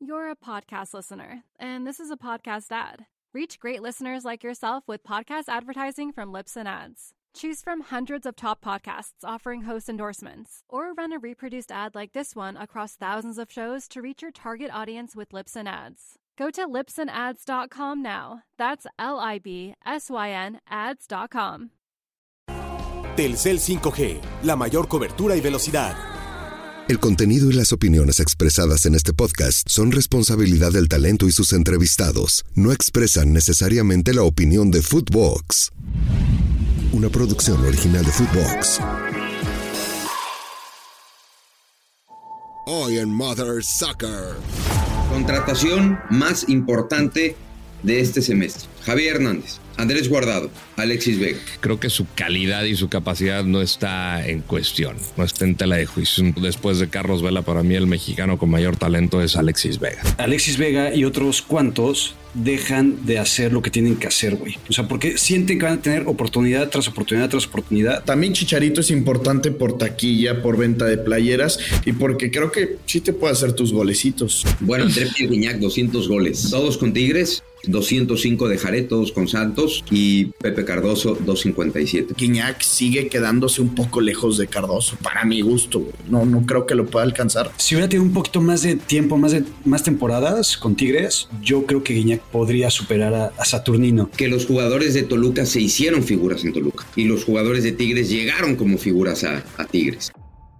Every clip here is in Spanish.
You're a podcast listener, and this is a podcast ad. Reach great listeners like yourself with podcast advertising from Libsyn Ads. Choose from hundreds of top podcasts offering host endorsements, or run a reproduced ad like this one across thousands of shows to reach your target audience with Libsyn Ads. Go to libsynads.com now. That's LIBSYN ads.com. Telcel 5G, la mayor cobertura y velocidad. El contenido y las opiniones expresadas en este podcast son responsabilidad del talento y sus entrevistados. No expresan necesariamente la opinión de Footbox, una producción original de Footbox. Hoy en Mother Soccer. Contratación más importante de este semestre: Javier Hernández, Andrés Guardado, Alexis Vega. Creo que su calidad y su capacidad no está en cuestión, no está en tela de juicio. Después de Carlos Vela, para mí el mexicano con mayor talento es Alexis Vega. Alexis Vega y otros cuantos dejan de hacer lo que tienen que hacer, güey. O sea, porque sienten que van a tener oportunidad tras oportunidad tras oportunidad. También Chicharito es importante por taquilla, por venta de playeras y porque creo que sí te puede hacer tus golecitos. Bueno, André Pierre Guignac, 200 goles. Todos con Tigres, 205 de Jared, todos con Santos, y Pepe Cardoso, 257. Guignac sigue quedándose un poco lejos de Cardoso, para mi gusto. No creo que lo pueda alcanzar. Si hubiera tenido un poquito más de tiempo, más temporadas con Tigres, yo creo que Guignac podría superar a Saturnino. Que los jugadores de Toluca se hicieron figuras en Toluca y los jugadores de Tigres llegaron como figuras a Tigres.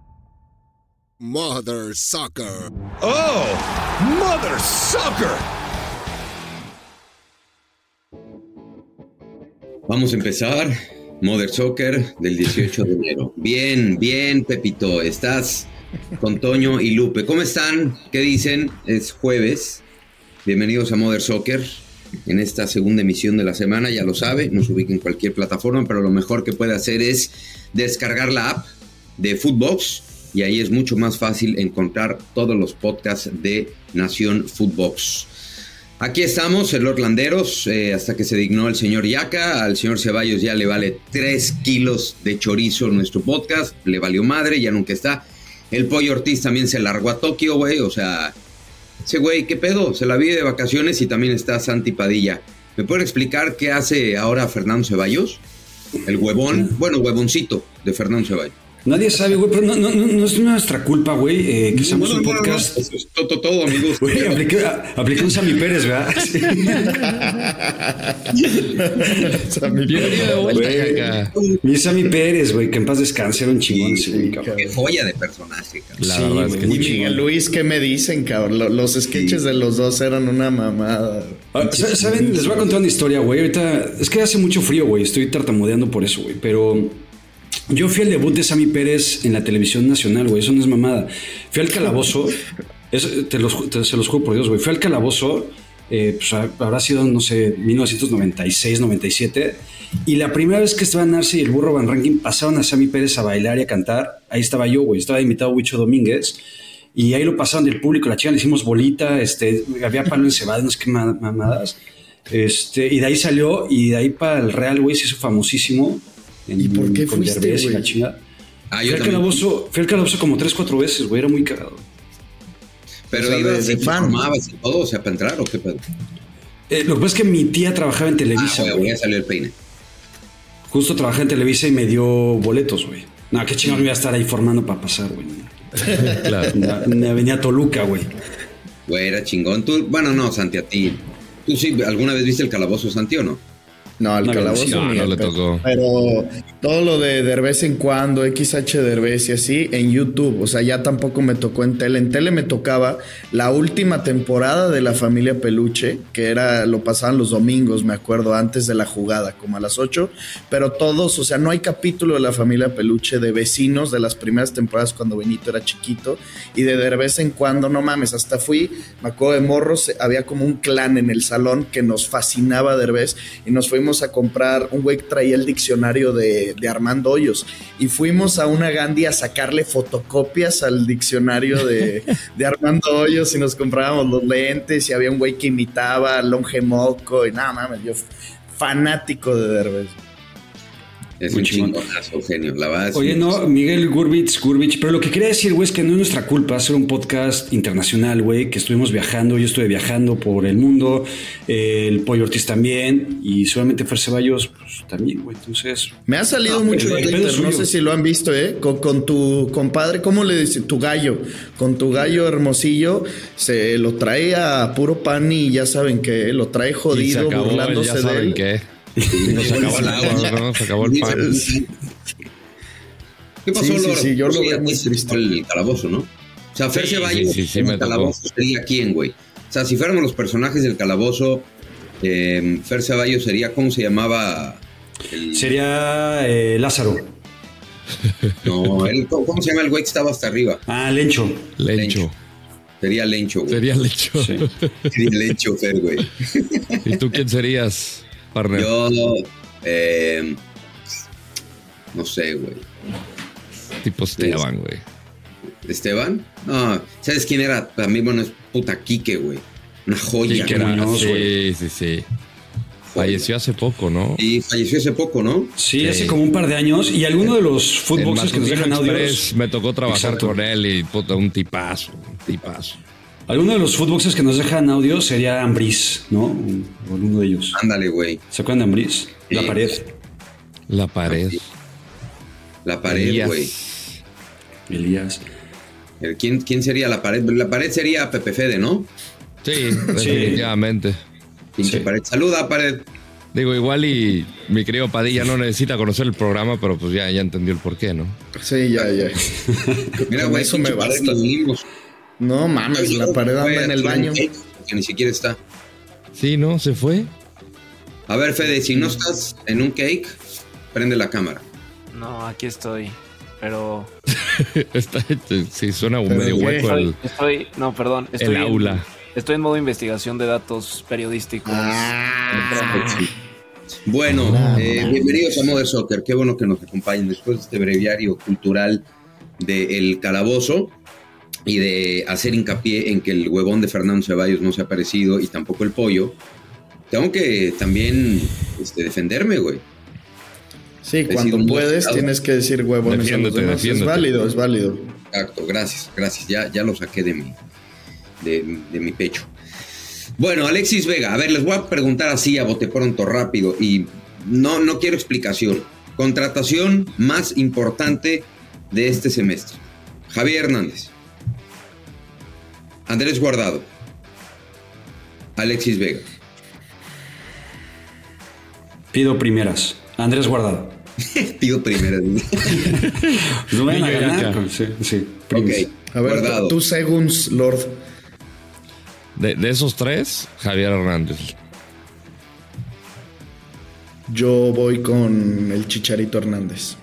Mother Soccer. ¡Oh! ¡Mother Soccer! Vamos a empezar Mother Soccer del 18 de enero. Bien, Pepito. Estás con Toño y Lupe. ¿Cómo están? ¿Qué dicen? Es jueves. Bienvenidos a Mother Soccer en esta segunda emisión de la semana. Ya lo sabe, nos ubica en cualquier plataforma, pero lo mejor que puede hacer es descargar la app de Footbox y ahí es mucho más fácil encontrar todos los podcasts de Nación Footbox. Aquí estamos, el Lord Landeros, hasta que se dignó el señor Yaca. Al señor Ceballos ya le vale 3 kilos de chorizo nuestro podcast, le valió madre, ya nunca está. El Pollo Ortiz también se largó a Tokio, güey, o sea, ese güey, ¿qué pedo? Se la vive de vacaciones. Y también está Santi Padilla. ¿Me pueden explicar qué hace ahora Fernando Ceballos? El huevón, bueno, huevoncito de Fernando Ceballos. Nadie sabe, güey, pero no es nuestra culpa, güey, que seamos un podcast. No, es todo, amigos. Güey, apliqué un Sammy Pérez, ¿verdad? Sí. Mi Sammy Pérez, güey, que en paz descanse, era un chingón ese, güey, cabrón. Qué joya de personaje, cabrón. La verdad es que Y Miguel Luis, ¿qué me dicen, cabrón? Los sketches de los dos eran una mamada. ¿Saben? Les voy a contar una historia, güey. Ahorita, es que hace mucho frío, güey. Estoy tartamudeando por eso, güey. Pero yo fui al debut de Sammy Pérez en la televisión nacional, güey. Eso no es mamada. Fui al Calabozo. Se los juro por Dios, güey. Fui al Calabozo. Pues habrá sido, no sé, 1996, 97. Y la primera vez que estaban Arce y el Burro Van Rankin pasaron a Sammy Pérez a bailar y a cantar. Ahí estaba yo, güey. Estaba invitado Huicho Domínguez. Y ahí lo pasaron del público. La chica le hicimos bolita. Había palo encebado, no sé qué mamadas. Y de ahí salió. Y de ahí para el Real, güey, se hizo famosísimo. ¿Y por qué fuiste, güey? Y la chingada. Fui al Calabozo como 3-4 veces, güey. Era muy cagado. Pero o sea, ibas y fan. formabas y todo, o sea, para entrar o qué pedo. Lo que pasa es que mi tía trabajaba en Televisa. Güey, ya salió el peine. Justo trabajé en Televisa y me dio boletos, güey. No, qué chingón me iba a estar ahí formando para pasar, güey. Claro. Me venía a Toluca, güey. Güey, era chingón. Tú, bueno, no, Santi, a ti. ¿Tú sí alguna vez viste el Calabozo, Santi, o no? No, al Calabozo no le tocó. Pero todo lo de Derbez en cuando, XH Derbez y así, en YouTube. O sea, ya tampoco me tocó en tele. En tele me tocaba la última temporada de La Familia Peluche, que lo pasaban los domingos, me acuerdo, antes de la jugada, como a las 8. Pero todos, o sea, no hay capítulo de La Familia Peluche de Vecinos de las primeras temporadas cuando Benito era chiquito. Y de Derbez en cuando, no mames, hasta me acuerdo de morros, había como un clan en el salón que nos fascinaba Derbez y nos fuimos a comprar, un güey que traía el diccionario de Armando Hoyos y fuimos a una Gandhi a sacarle fotocopias al diccionario de Armando Hoyos y nos comprábamos los lentes y había un güey que imitaba a Longe Moco y nada mames, yo fanático de Derbez. Es un chingonazo, genio. La verdad. Oye, no, Miguel Gurbich, pero lo que quería decir, güey, es que no es nuestra culpa hacer un podcast internacional, güey, que estuvimos viajando, yo estuve viajando por el mundo, el Pollo Ortiz también, y seguramente Fer Ceballos, pues también, güey, entonces... Me ha salido mucho en Twitter, no sé si lo han visto, con tu compadre, ¿cómo le dice? Tu gallo, con tu gallo Hermosillo, se lo trae a puro pan y ya saben que lo trae jodido, burlándose ya saben de él. Qué. Nos acabó el agua, ¿no? Se acabó el pan. ¿Qué pasó, Lord? Sí, yo lo veo muy triste. El calabozo, ¿no? O sea, Fer Ceballos, el calabozo sería quién, güey. O sea, si fuéramos los personajes del calabozo, Fer Ceballos sería, ¿cómo se llamaba? Sería Lázaro. No, ¿cómo se llama el güey que estaba hasta arriba? Lencho. Sería Lencho, güey. Sí. Sería Lencho, Fer, güey. ¿Y tú quién serías, partner? Yo, no sé, güey. Tipo Esteban, güey. ¿Esteban? No, ¿sabes quién era? Para mí, bueno, es puta Quique, güey. Una joya. Sí, sí. Falleció hace poco, ¿no? Sí, falleció hace poco, ¿no? Sí, hace como un par de años. Y alguno de los footboxers que nos dejan audios. Me tocó trabajar con él y puta, un tipazo. Alguno de los footboxers que nos dejan audios sería Ambriz, ¿no? O alguno de ellos. Ándale, güey. ¿Se acuerdan de Ambriz? Sí. La pared, güey. Elías. ¿Quién sería la pared? La pared sería Pepe Fede, ¿no? Sí, definitivamente. Pinche pared. Saluda, pared. Digo, igual y mi querido Padilla no necesita conocer el programa, pero pues ya entendió el porqué, ¿no? Sí, ya. Mira, güey, eso me basta. No mames, la pared anda en el baño. Que ni siquiera está. Sí, ¿no? ¿Se fue? A ver, Fede, si no estás en un cake, prende la cámara. No, aquí estoy, pero... Sí, suena medio hueco el aula. Estoy en modo investigación de datos periodísticos. Bueno, bienvenidos a Mother Soccer. Qué bueno que nos acompañen después de este breviario cultural del calabozo y de hacer hincapié en que el huevón de Fernando Ceballos no se ha aparecido y tampoco el pollo. Tengo que también defenderme, güey. Sí, cuando puedes tienes que decir huevones a los demás. Es válido. Exacto, gracias. Ya lo saqué de mi pecho. Bueno, Alexis Vega, a ver, les voy a preguntar así a bote pronto, rápido, y no quiero explicación. Contratación más importante de este semestre: Javier Hernández, Andrés Guardado, Alexis Vega. Pido primeras. Andrés Guardado. Pido primeras. No vayan a ganar. Sí. Ok. A ver, Guardado. tú según Lord. De esos tres, Javier Hernández. Yo voy con el Chicharito Hernández.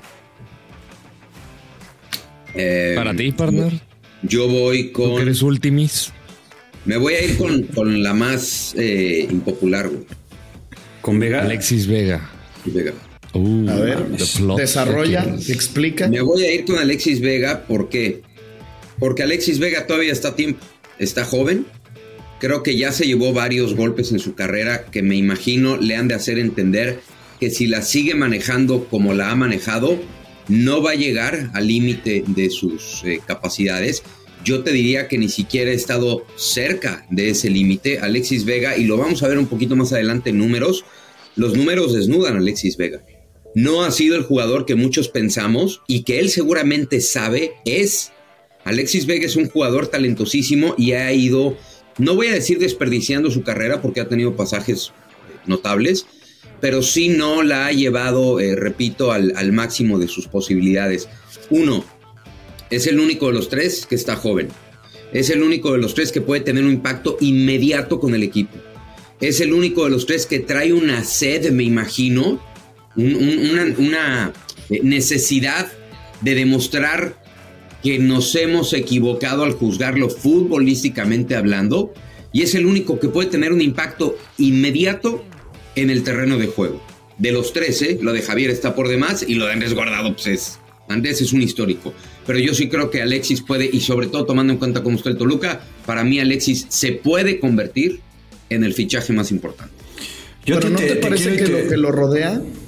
¿Para ti, partner? Yo voy con... ¿Tú que eres ultimis? Me voy a ir con la más impopular, güey. ¿Con Vega? Alexis Vega. A ver, desarrolla, explica. Me voy a ir con Alexis Vega. ¿Por qué? Porque Alexis Vega todavía está a tiempo. Está joven. Creo que ya se llevó varios golpes en su carrera que me imagino le han de hacer entender que si la sigue manejando como la ha manejado, no va a llegar al límite de sus capacidades. Yo te diría que ni siquiera ha estado cerca de ese límite Alexis Vega, y lo vamos a ver un poquito más adelante en números. Los números desnudan a Alexis Vega. No ha sido el jugador que muchos pensamos y que él seguramente sabe es. Alexis Vega es un jugador talentosísimo y ha ido, no voy a decir desperdiciando su carrera porque ha tenido pasajes notables, pero sí no la ha llevado, repito, al máximo de sus posibilidades. Uno, es el único de los tres que está joven. Es el único de los tres que puede tener un impacto inmediato con el equipo. Es el único de los tres que trae una sed, me imagino, una necesidad de demostrar que nos hemos equivocado al juzgarlo futbolísticamente hablando, y es el único que puede tener un impacto inmediato en el terreno de juego. De los tres, lo de Javier está por demás, y lo de Andrés Guardado, pues Andrés es un histórico. Pero yo sí creo que Alexis puede, y sobre todo tomando en cuenta cómo está el Toluca, para mí Alexis se puede convertir en el fichaje más importante. ¿Pero no te parece que lo que lo rodea?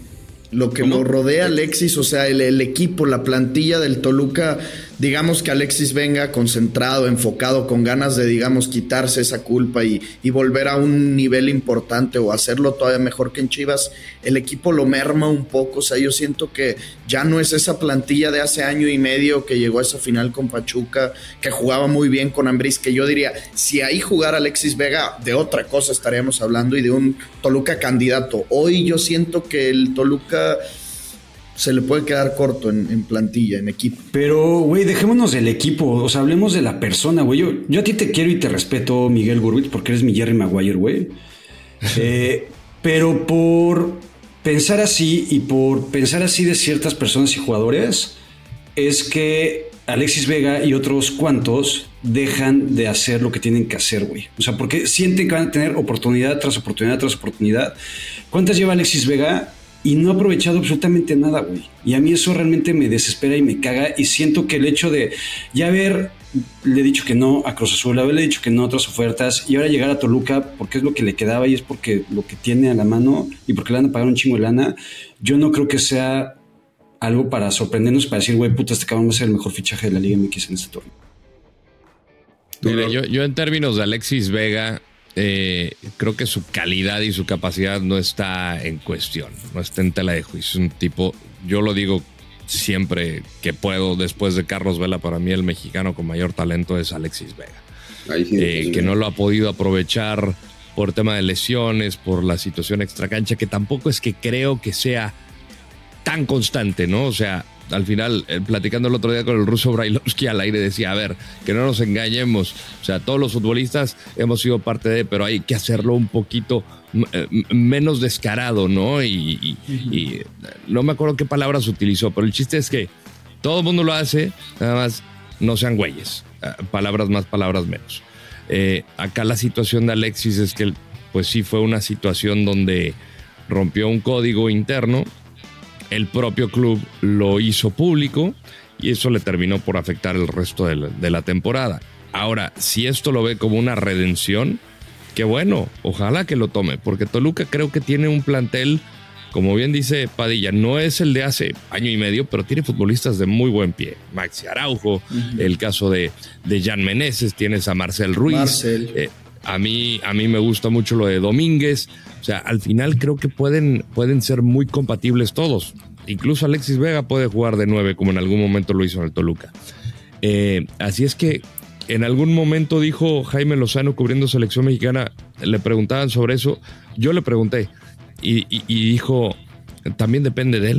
lo que lo rodea a Alexis, o sea, el equipo, la plantilla del Toluca, digamos que Alexis venga concentrado, enfocado, con ganas de, digamos, quitarse esa culpa y volver a un nivel importante o hacerlo todavía mejor que en Chivas, el equipo lo merma un poco. O sea, yo siento que ya no es esa plantilla de hace año y medio que llegó a esa final con Pachuca, que jugaba muy bien con Ambriz, que yo diría, si ahí jugara Alexis Vega, de otra cosa estaríamos hablando y de un Toluca candidato. Hoy yo siento que el Toluca se le puede quedar corto en plantilla, en equipo. Pero, güey, dejémonos del equipo, o sea, hablemos de la persona, güey. Yo a ti te quiero y te respeto, Miguel Gurbich, porque eres mi Jerry Maguire, güey. Pero por pensar así y por pensar así de ciertas personas y jugadores, es que Alexis Vega y otros cuantos dejan de hacer lo que tienen que hacer, güey. O sea, porque sienten que van a tener oportunidad tras oportunidad tras oportunidad. ¿Cuántas lleva Alexis Vega? Y no ha aprovechado absolutamente nada, güey. Y a mí eso realmente me desespera y me caga. Y siento que el hecho de ya haberle dicho que no a Cruz Azul, haberle dicho que no a otras ofertas y ahora llegar a Toluca porque es lo que le quedaba y es porque lo que tiene a la mano y porque le van a pagar un chingo de lana, yo no creo que sea algo para sorprendernos, para decir, güey, puta, este cabrón va a ser el mejor fichaje de la Liga MX en este torneo. Mira, yo en términos de Alexis Vega, creo que su calidad y su capacidad no está en cuestión, no está en tela de juicio. Es un tipo, yo lo digo siempre que puedo, después de Carlos Vela, para mí el mexicano con mayor talento es Alexis Vega. Que no lo ha podido aprovechar por tema de lesiones, por la situación extracancha, que tampoco es que creo que sea tan constante, ¿no? O sea, al final, platicando el otro día con el ruso Brailovsky al aire, decía, a ver, que no nos engañemos, o sea, todos los futbolistas hemos sido parte de, pero hay que hacerlo un poquito menos descarado, ¿no? Y no me acuerdo qué palabras utilizó, pero el chiste es que todo el mundo lo hace, nada más no sean güeyes, palabras más, palabras menos. Acá la situación de Alexis es que, pues sí, fue una situación donde rompió un código interno. El propio club lo hizo público y eso le terminó por afectar el resto de la temporada. Ahora, si esto lo ve como una redención, qué bueno, ojalá que lo tome, porque Toluca creo que tiene un plantel, como bien dice Padilla, no es el de hace año y medio, pero tiene futbolistas de muy buen pie. Maxi Araujo, el caso de Jan Meneses, tienes a Marcel Ruiz. A mí me gusta mucho lo de Domínguez. O sea, al final creo que pueden ser muy compatibles todos. Incluso Alexis Vega puede jugar de 9, como en algún momento lo hizo en el Toluca. Así es que en algún momento dijo Jaime Lozano, cubriendo selección mexicana, le preguntaban sobre eso. Yo le pregunté y dijo, también depende de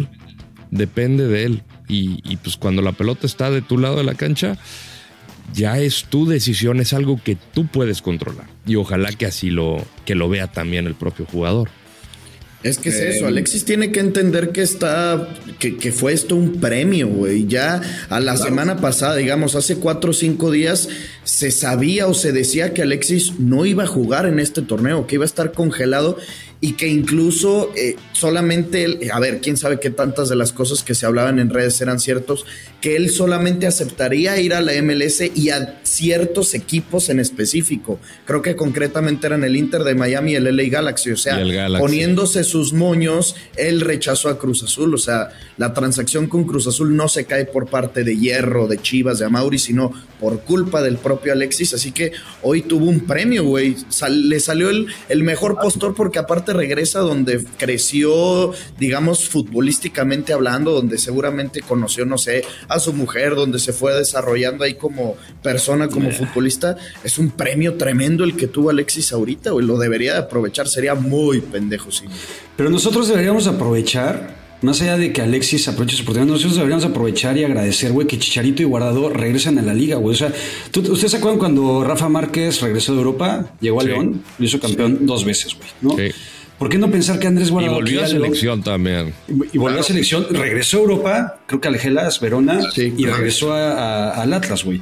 él. Y pues cuando la pelota está de tu lado de la cancha, ya es tu decisión, es algo que tú puedes controlar. Y ojalá que así lo vea también el propio jugador. Es que es eso, Alexis tiene que entender que fue esto un premio, güey. Ya a la semana pasada, digamos, hace 4 o 5 días, se sabía o se decía que Alexis no iba a jugar en este torneo, que iba a estar congelado y que incluso solamente él, a ver, quién sabe qué tantas de las cosas que se hablaban en redes eran ciertos, que él solamente aceptaría ir a la MLS y a ciertos equipos en específico. Creo que concretamente eran el Inter de Miami y el LA Galaxy, o sea, poniéndose sus moños, él rechazó a Cruz Azul, o sea, la transacción con Cruz Azul no se cae por parte de Hierro, de Chivas, de Amauri, sino por culpa del propio Alexis, así que hoy tuvo un premio, güey, le salió el mejor postor porque aparte regresa donde creció, digamos, futbolísticamente hablando, donde seguramente conoció, no sé, a su mujer, donde se fue desarrollando ahí como persona, como futbolista. Es un premio tremendo el que tuvo Alexis ahorita, güey, lo debería de aprovechar, sería muy pendejo, sí. Pero nosotros deberíamos aprovechar, más allá de que Alexis aproveche su oportunidad, nosotros deberíamos aprovechar y agradecer, güey, que Chicharito y Guardado regresan a la liga, güey. O sea, ¿ustedes se acuerdan cuando Rafa Márquez regresó de Europa, llegó a León, lo hizo campeón 2 veces, güey, ¿no? Sí. ¿Por qué no pensar que Andrés Guardado... Y volvió a selección también. Y volvió a selección, regresó a Europa, creo que al Hellas, Verona, y regresó al Atlas, güey.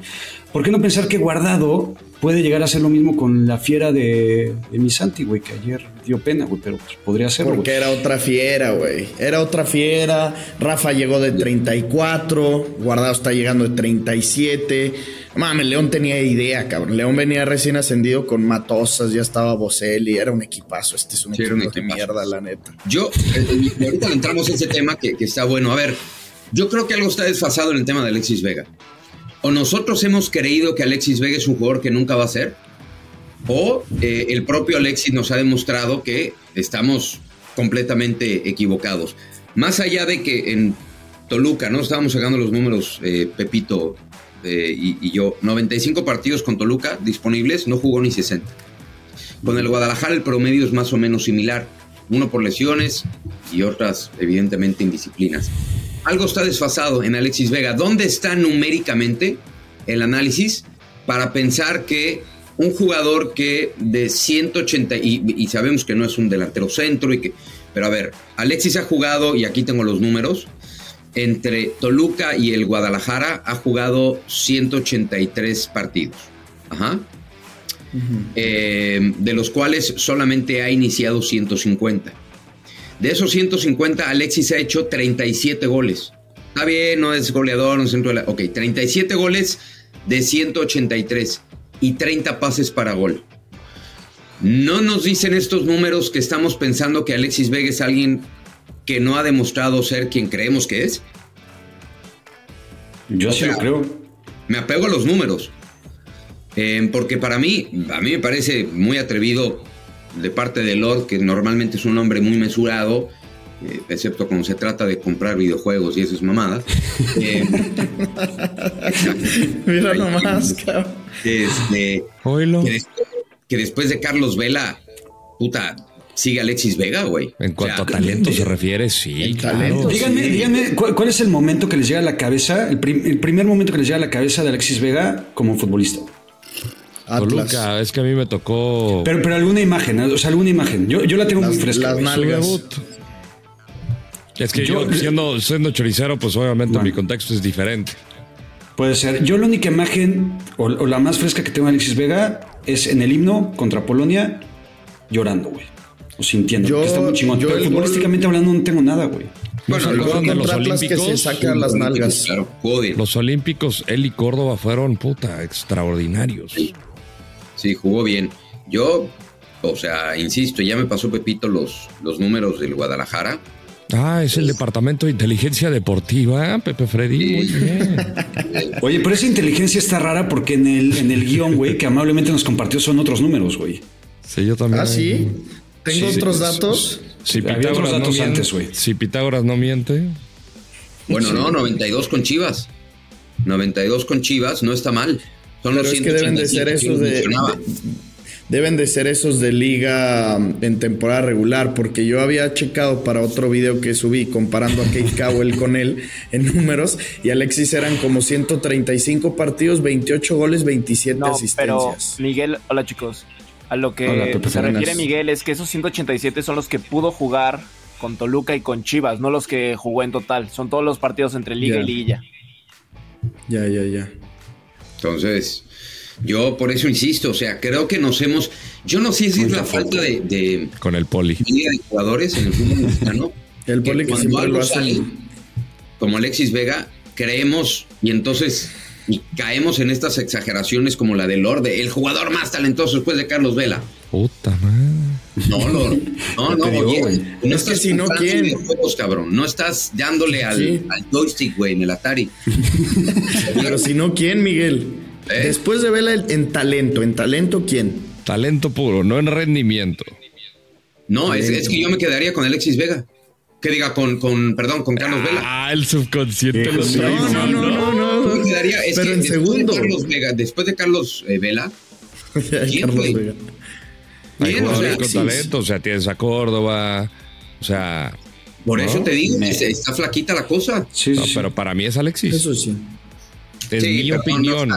¿por qué no pensar que Guardado puede llegar a hacer lo mismo con la fiera de mi Santi, güey, que ayer dio pena, güey, pero pues, podría hacerlo, porque güey. era otra fiera, güey. Era otra fiera. Rafa llegó de 34, Guardado está llegando de 37. Mames, León tenía idea, cabrón. León venía recién ascendido con Matosas, ya estaba Boselli, era un equipazo. Este es un equipo de mierda, la neta. Yo, ahorita le entramos a ese tema que está bueno. A ver, yo creo que algo está desfasado en el tema de Alexis Vega. O nosotros hemos creído que Alexis Vega es un jugador que nunca va a ser, o el propio Alexis nos ha demostrado que estamos completamente equivocados. Más allá de que en Toluca, ¿no? Estábamos sacando los números, Pepito y yo, 95 partidos con Toluca disponibles, no jugó ni 60. Con el Guadalajara el promedio es más o menos similar, uno por lesiones y otras evidentemente indisciplinas. Algo está desfasado en Alexis Vega. ¿Dónde está numéricamente el análisis para pensar que un jugador que de 180, y sabemos que no es un delantero centro, pero a ver, Alexis ha jugado, y aquí tengo los números, entre Toluca y el Guadalajara ha jugado 183 partidos. Ajá. De los cuales solamente ha iniciado 150. De esos 150, Alexis ha hecho 37 goles. Está bien, no es goleador, no es centro de la... Ok, 37 goles de 183 y 30 pases para gol. ¿No nos dicen estos números que estamos pensando que Alexis Vega es alguien que no ha demostrado ser quien creemos que es? Yo sí lo creo. Me apego a los números. Porque a mí me parece muy atrevido de parte de Lord, que normalmente es un hombre muy mesurado, excepto cuando se trata de comprar videojuegos y esas mamadas. Mira nomás, cabrón. Que después de Carlos Vela, puta, sigue Alexis Vega, güey. En cuanto a talento se refiere, sí, claro. Díganme, ¿cuál es el momento que les llega a la cabeza, el primer momento que les llega a la cabeza de Alexis Vega como futbolista? Toluca, es que a mí me tocó... Pero alguna imagen, o sea, alguna imagen. Yo la tengo muy fresca. Las nalgas. Es que yo siendo choricero, pues obviamente mi contexto es diferente. Puede ser. Yo la única imagen, o la más fresca que tengo de Alexis Vega, es en el himno contra Polonia, llorando, güey. O sintiendo, porque está muy chingón. Pero futbolísticamente hablando no tengo nada, güey. Bueno, luego de los Olímpicos que se sacan las nalgas. Claro, los Olímpicos, él y Córdoba fueron, extraordinarios. Sí, jugó bien. Yo, o sea, insisto, ya me pasó Pepito los números del Guadalajara. Es el Departamento de Inteligencia Deportiva, Pepe Freddy. Sí. Muy bien. Oye, pero esa inteligencia está rara porque en el guión, güey, que amablemente nos compartió son otros números, güey. Sí, yo también. ¿Sí? ¿Tengo otros datos? Si Pitágoras no miente, antes, güey. Si Pitágoras no miente. Bueno, no, 92 con Chivas. 92 con Chivas, no está mal. Son pero los es que deben de ser esos deben de ser esos de liga en temporada regular, porque yo había checado para otro video que subí comparando a Kate Cowell con él en números, y Alexis eran como 135 partidos, 28 goles, 27 asistencias. Pero Miguel, hola chicos, a lo que se refiere Miguel es que esos 187 son los que pudo jugar con Toluca y con Chivas, no los que jugó en total, son todos los partidos entre liga y liguilla. Ya. Entonces, yo por eso insisto, o sea, creo que yo no sé si es la falta de con el Poli de jugadores en el fútbol mexicano. El Poli que siempre lo hace. Como Alexis Vega, creemos y entonces caemos en estas exageraciones como la de Lord, el jugador más talentoso después de Carlos Vela. Puta madre. No, Lord. No, oye, no es que si no, ¿quién? Juegos, cabrón. No estás dándole al joystick, güey, en el Atari. Pero si no, ¿quién, Miguel? Después de Vela en talento, ¿quién? Talento puro, no en rendimiento. No, es que yo me quedaría con Alexis Vega. Que diga con Carlos Vela. El subconsciente lo dice. No. Yo me quedaría, pero en segundo. Después de Carlos Vela. Carlos Vega. Hay jugadores con talento, o sea, tienes a Córdoba, o sea... Por eso te digo, está flaquita la cosa. Sí, pero para mí es Alexis. Eso sí. Es mi opinión.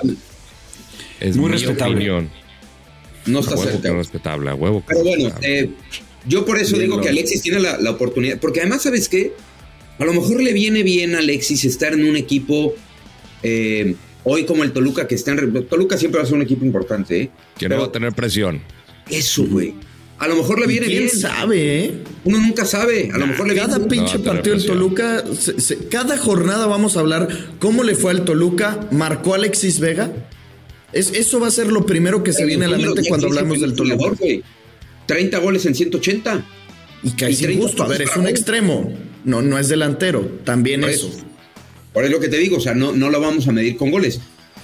Es muy mi respetable. Opinión. No está cerca. Respetable, a huevo. Pero bueno, yo por eso digo que Alexis tiene la oportunidad. Porque además, ¿sabes qué? A lo mejor le viene bien a Alexis estar en un equipo Hoy como el Toluca que está en... Toluca siempre va a ser un equipo importante, ¿eh? Que no va a tener presión. Eso, güey. A lo mejor le viene bien. ¿Quién sabe, eh? Uno nunca sabe. A lo mejor le viene bien. Cada pinche partido del Toluca, cada jornada vamos a hablar cómo le fue al Toluca. ¿Marcó Alexis Vega? Eso va a ser lo primero que se viene a la mente cuando hablamos del Toluca. 30 goles en 180. Y que es injusto. A ver, es un extremo. No es delantero. También eso. Por eso es lo que te digo. O sea, no lo vamos a medir con goles.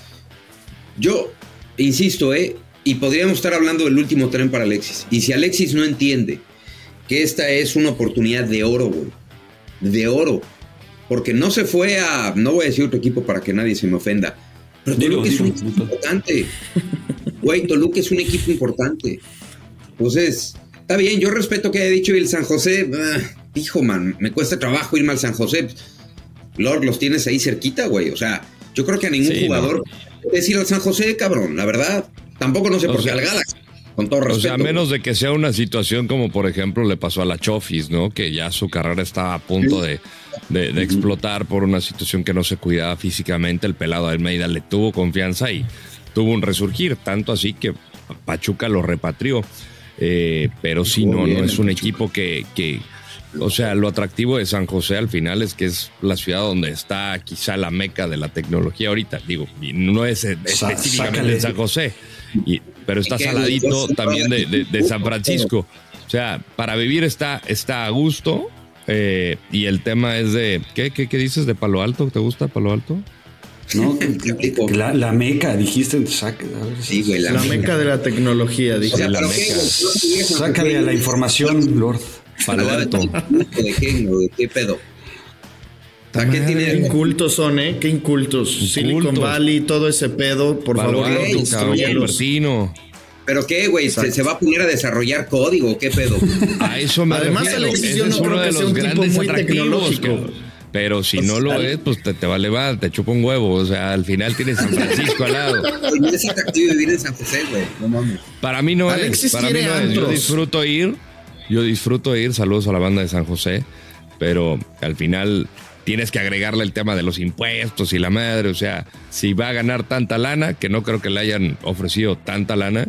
Yo insisto, y podríamos estar hablando del último tren para Alexis. Y si Alexis no entiende que esta es una oportunidad de oro, güey. De oro. Porque no se fue a... No voy a decir otro equipo para que nadie se me ofenda. Pero Toluca es un equipo importante. Güey, Toluca es un equipo importante. Entonces, está bien. Yo respeto que haya dicho el San José. Hijo, man, me cuesta trabajo irme al San José. Lord, los tienes ahí cerquita, güey. O sea, yo creo que a ningún jugador puedes ir al San José, cabrón. La verdad. Tampoco no sé por qué al Galaxy, con todo respeto. O sea, a menos de que sea una situación como, por ejemplo, le pasó a la Chofis, ¿no? Que ya su carrera estaba a punto de explotar por una situación que no se cuidaba físicamente. El pelado de Almeida le tuvo confianza y tuvo un resurgir, tanto así que Pachuca lo repatrió. Pero sí, no es un equipo que... O sea, lo atractivo de San José al final es que es la ciudad donde está quizá la meca de la tecnología ahorita. Digo, no es específicamente San José, pero está saladito también de San Francisco. O sea, para vivir está a gusto. Y el tema es de... ¿Qué dices de Palo Alto? ¿Te gusta Palo Alto? No, la meca, dijiste. Sí, güey, la meca de la tecnología. O sea, la meca. Sácale a la información, Lord. Palo Alto. ¿De qué pedo? ¿Qué tiene? Incultos son, ¿eh? Qué incultos. Silicon Valley, todo ese pedo, por favor, Cupertino. ¿Pero qué, güey? ¿Se va a poner a desarrollar código? ¿Qué pedo? A eso me Además, refiero. Alexis, yo no creo que sea un tipo muy tecnológico. Pero si no lo es, pues te va a elevar, te chupa un huevo. O sea, al final tienes San Francisco al lado. No es atractivo vivir en San José, güey. No mames. Para mí no Alexis es. Para mí no es. Yo disfruto ir. Saludos a la banda de San José. Pero al final tienes que agregarle el tema de los impuestos y la madre. O sea, si va a ganar tanta lana, que no creo que le hayan ofrecido tanta lana,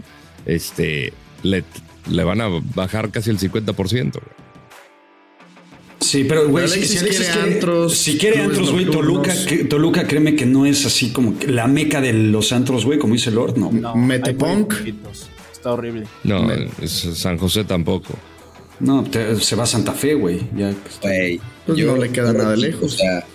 le van a bajar casi el 50%. Sí, pero güey, si quiere antros, güey, Toluca, créeme que no es así como la meca de los antros, güey, como dice Lord, no. Metepunk. Está horrible. No, San José tampoco. No, se va a Santa Fe, güey. Güey, pues no le queda nada lejos. O sea,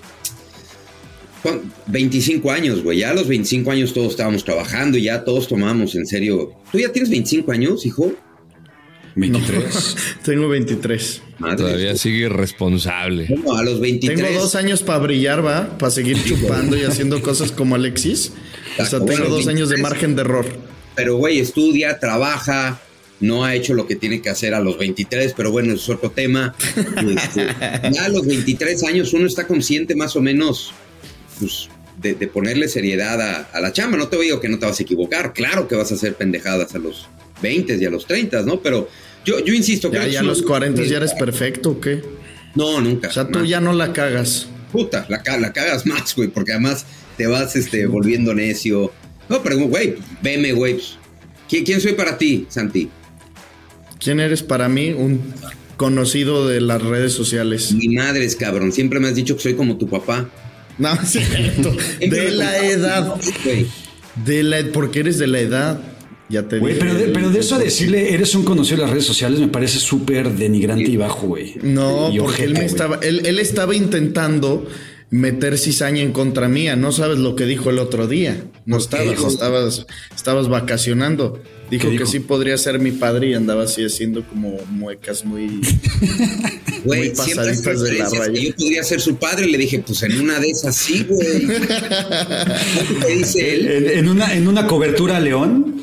25 años, güey. Ya a los 25 años todos estábamos trabajando y ya todos tomábamos en serio. ¿Tú ya tienes 25 años, hijo? 23. No, tengo 23. Madre, todavía sigue irresponsable. No, a los 23. Tengo 2 años para brillar, ¿va? Para seguir chupando y haciendo cosas como Alexis. O sea, tengo 2 años de margen de error. Pero, güey, estudia, trabaja, no ha hecho lo que tiene que hacer a los 23, pero bueno, eso es otro tema. Ya a los 23 años uno está consciente más o menos pues, de ponerle seriedad a la chamba. No te digo que no te vas a equivocar. Claro que vas a hacer pendejadas a los 20 y a los 30, ¿no? Pero yo insisto. Ya a los 40 ya eres perfecto, ¿o qué? No, nunca. O sea, tú ya no la cagas. Puta, la cagas más, güey, porque además te vas volviendo necio. No, pero, güey, veme, güey. ¿Quién soy para ti, Santi? ¿Quién eres para mí? Un conocido de las redes sociales. Mi madre es cabrón. Siempre me has dicho que soy como tu papá. No, es cierto. De la edad. Porque eres de la edad. Ya te dije. Pero de eso a decirle, eres un conocido de las redes sociales, me parece súper denigrante y bajo, güey. No, porque él estaba intentando meter cizaña en contra mía. No sabes lo que dijo el otro día. No estabas vacacionando. Dijo que sí podría ser mi padre y andaba así haciendo como muecas muy pasaditas de la raya. Yo podría ser su padre. Le dije, pues en una de esas sí, güey. ¿Qué dice él? ¿En una cobertura a León?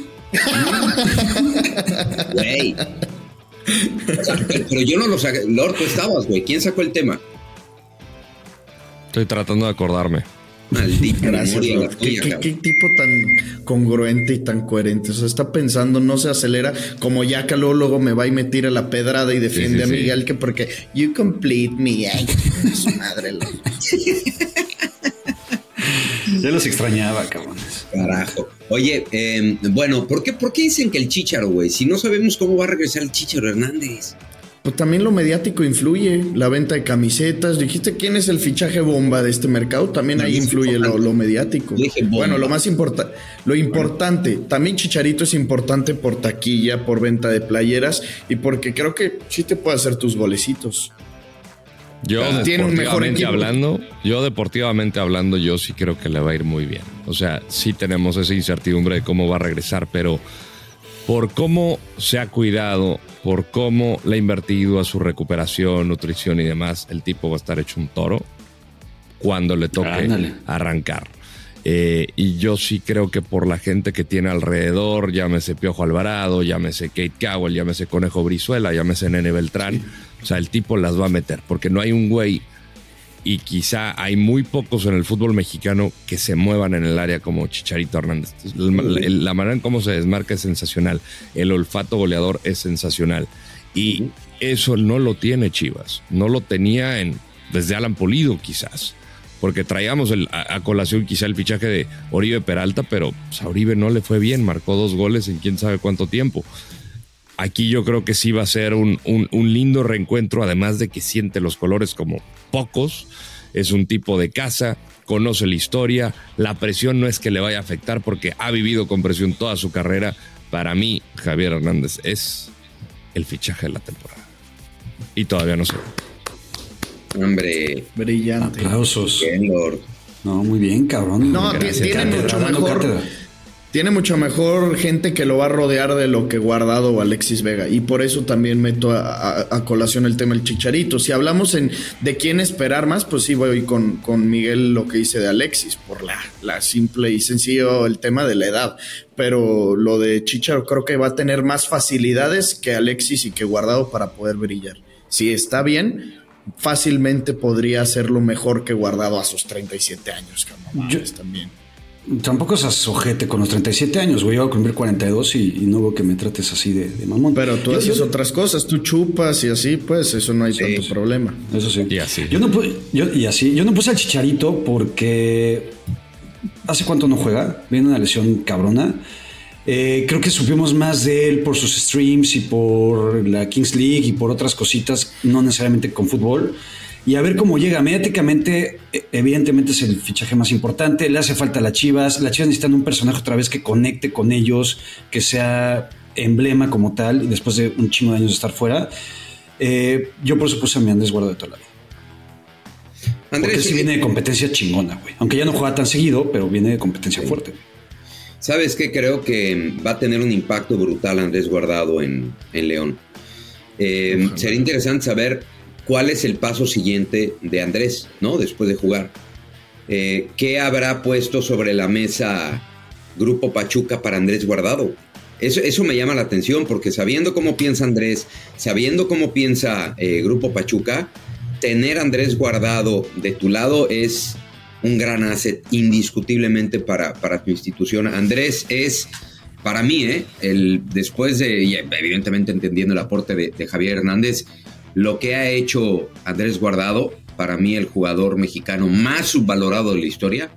Güey. O sea, pero yo no lo saqué. Lord, tú estabas, güey. ¿Quién sacó el tema? Estoy tratando de acordarme. Maldita memoria. ¿Qué tipo tan congruente y tan coherente? O sea, está pensando, no se acelera, como Yaka luego me va y me tira la pedrada y defiende a Miguel, que porque you complete me, ay, su madre. Ya los extrañaba, cabrones. Carajo. Oye, bueno, ¿por qué dicen que el Chícharo, güey? Si no sabemos cómo va a regresar el Chícharo Hernández. Pues también lo mediático influye, la venta de camisetas. Dijiste quién es el fichaje bomba de este mercado, también ahí influye lo mediático. Bueno, lo más importante, también Chicharito es importante por taquilla, por venta de playeras y porque creo que sí te puede hacer tus golecitos. Yo deportivamente hablando, yo sí creo que le va a ir muy bien. O sea, sí tenemos esa incertidumbre de cómo va a regresar, pero por cómo se ha cuidado, por cómo le ha invertido a su recuperación, nutrición y demás, el tipo va a estar hecho un toro cuando le toque arrancar. Y yo sí creo que por la gente que tiene alrededor, llámese Piojo Alvarado, llámese Kate Cowell, llámese Conejo Brizuela, llámese Nene Beltrán, o sea, el tipo las va a meter, porque no hay un güey, y quizá hay muy pocos en el fútbol mexicano que se muevan en el área como Chicharito Hernández. La manera en cómo se desmarca es sensacional, el olfato goleador es sensacional, y eso no lo tiene Chivas, no lo tenía desde Alan Pulido quizás, porque traíamos a colación quizá el fichaje de Oribe Peralta, pero pues, a Oribe no le fue bien, marcó 2 goles en quién sabe cuánto tiempo. Aquí yo creo que sí va a ser un lindo reencuentro, además de que siente los colores como pocos, es un tipo de casa, conoce la historia, la presión no es que le vaya a afectar porque ha vivido con presión toda su carrera. Para mí, Javier Hernández es el fichaje de la temporada. Y todavía no sé. Hombre, brillante. Aplausos. Bien, Lord. No, muy bien, cabrón. No, tiene mucho mejor gente que lo va a rodear de lo que Guardado o Alexis Vega. Y por eso también meto a colación el tema del Chicharito. Si hablamos de quién esperar más, pues sí voy con Miguel lo que dice de Alexis, por la simple y sencillo el tema de la edad. Pero lo de Chicharo creo que va a tener más facilidades que Alexis y que Guardado para poder brillar. Si está bien, fácilmente podría hacerlo mejor que Guardado a sus 37 años. También. Tampoco seas ojete con los 37 años, güey. Yo voy a cumplir 42 y no veo que me trates así de mamón. Pero tú haces otras cosas, tú chupas y así, pues eso no hay tanto problema. Eso sí. Y así. Yo no puse al Chicharito porque ¿hace cuánto no juega? Viene una lesión cabrona. Creo que supimos más de él por sus streams y por la Kings League y por otras cositas, no necesariamente con fútbol. Y a ver cómo llega. Mediáticamente, evidentemente es el fichaje más importante. Le hace falta a las Chivas. Las Chivas necesitan un personaje otra vez que conecte con ellos, que sea emblema como tal, y después de un chingo de años de estar fuera. Yo por eso puse a mi Andrés Guardado de toda la vida. Porque sí viene de competencia chingona, güey. Aunque ya no juega tan seguido, pero viene de competencia fuerte. ¿Sabes qué? Creo que va a tener un impacto brutal Andrés Guardado en León. Sería interesante saber cuál es el paso siguiente de Andrés, ¿no? Después de jugar. ¿Qué habrá puesto sobre la mesa Grupo Pachuca para Andrés Guardado? Eso me llama la atención, porque sabiendo cómo piensa Andrés, sabiendo cómo piensa Grupo Pachuca, tener a Andrés Guardado de tu lado es un gran asset indiscutiblemente para tu institución. Andrés es, para mí, después de, y evidentemente entendiendo el aporte de Javier Hernández, lo que ha hecho Andrés Guardado, para mí el jugador mexicano más subvalorado de la historia,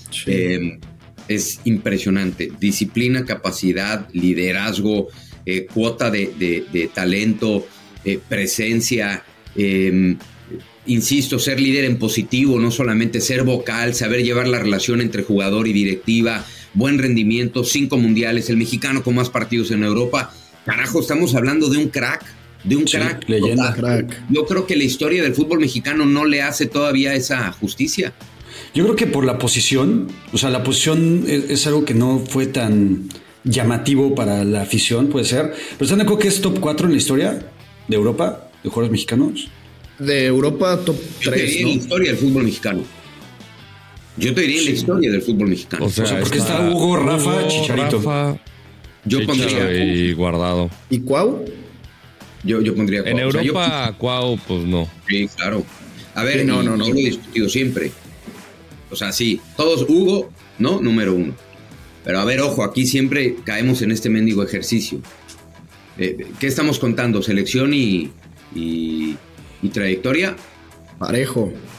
es impresionante. Disciplina, capacidad, liderazgo, cuota de talento, presencia, insisto, ser líder en positivo, no solamente ser vocal, saber llevar la relación entre jugador y directiva, buen rendimiento, 5 mundiales, el mexicano con más partidos en Europa. Carajo, estamos hablando de un crack. Leyenda, crack. Yo creo que la historia del fútbol mexicano no le hace todavía esa justicia. Yo creo que por la posición, o sea, la posición es algo que no fue tan llamativo para la afición, puede ser. Pero ¿están de acuerdo que es top 4 en la historia de Europa, de jugadores mexicanos? De Europa, top 3, Yo te diría en la historia del fútbol mexicano. Yo te diría en la historia del fútbol mexicano. O sea porque está Hugo, Rafa, Chicharito. Yo pondría y Guardado. ¿Y Cuau? Yo pondría Cuau. En Europa, Cuau, pues no. Sí, claro. A ver, no lo he discutido siempre. O sea, sí, todos Hugo, ¿no? Número 1. Pero a ver, ojo, aquí siempre caemos en este mendigo ejercicio. ¿Qué estamos contando? ¿Selección y trayectoria? Parejo.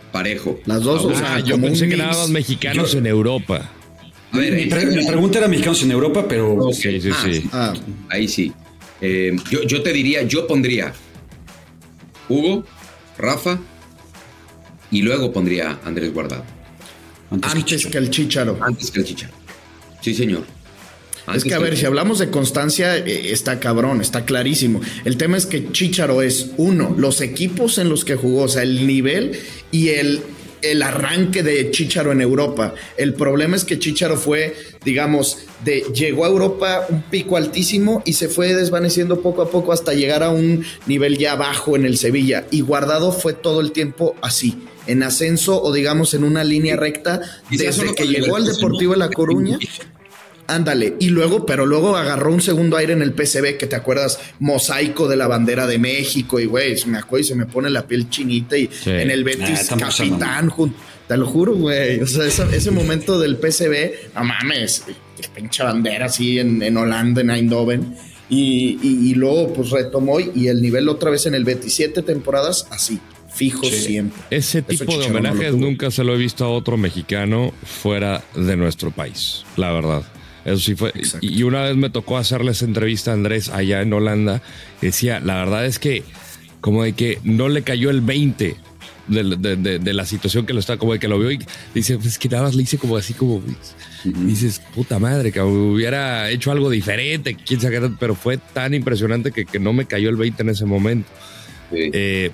parejo. Las dos, o sea, yo pensé que nada más mexicanos en Europa. A ver, mi pregunta era mexicanos en Europa, pero... Okay. Sí. Ahí sí. Yo te diría, yo pondría Hugo, Rafa, y luego pondría Andrés Guardado. Antes que el Chícharo. Antes que el Chícharo. Sí, señor. Es que, a ver, si hablamos de constancia, está cabrón, está clarísimo. El tema es que Chícharo es, uno, los equipos en los que jugó, o sea, el nivel y el arranque de Chícharo en Europa. El problema es que Chícharo fue, digamos, llegó a Europa un pico altísimo y se fue desvaneciendo poco a poco hasta llegar a un nivel ya bajo en el Sevilla. Y Guardado fue todo el tiempo así, en ascenso o digamos en una línea recta desde que llegó al Deportivo de La Coruña. Ándale, pero luego agarró un segundo aire en el PSV, que te acuerdas, mosaico de la bandera de México, y güey, me acuerdo y se me pone la piel chinita, y sí. En el Betis, capitán, te lo juro, güey, o sea, ese momento del PSV, no mames, pinche bandera así en Holanda, en Eindhoven, y luego pues retomó, y el nivel otra vez en el Betis, 7 temporadas así. Fijo siempre. Ese tipo de homenajes nunca se lo he visto a otro mexicano fuera de nuestro país, la verdad. Eso sí fue. Exacto. Y una vez me tocó hacerles entrevista a Andrés allá en Holanda. Decía, la verdad es que como de que no le cayó el 20 de la situación que lo está, como de que lo vio y dice, pues que nada más le hice como así como, dices, puta madre, que hubiera hecho algo diferente, quién sabe, pero fue tan impresionante que no me cayó el 20 en ese momento. Sí.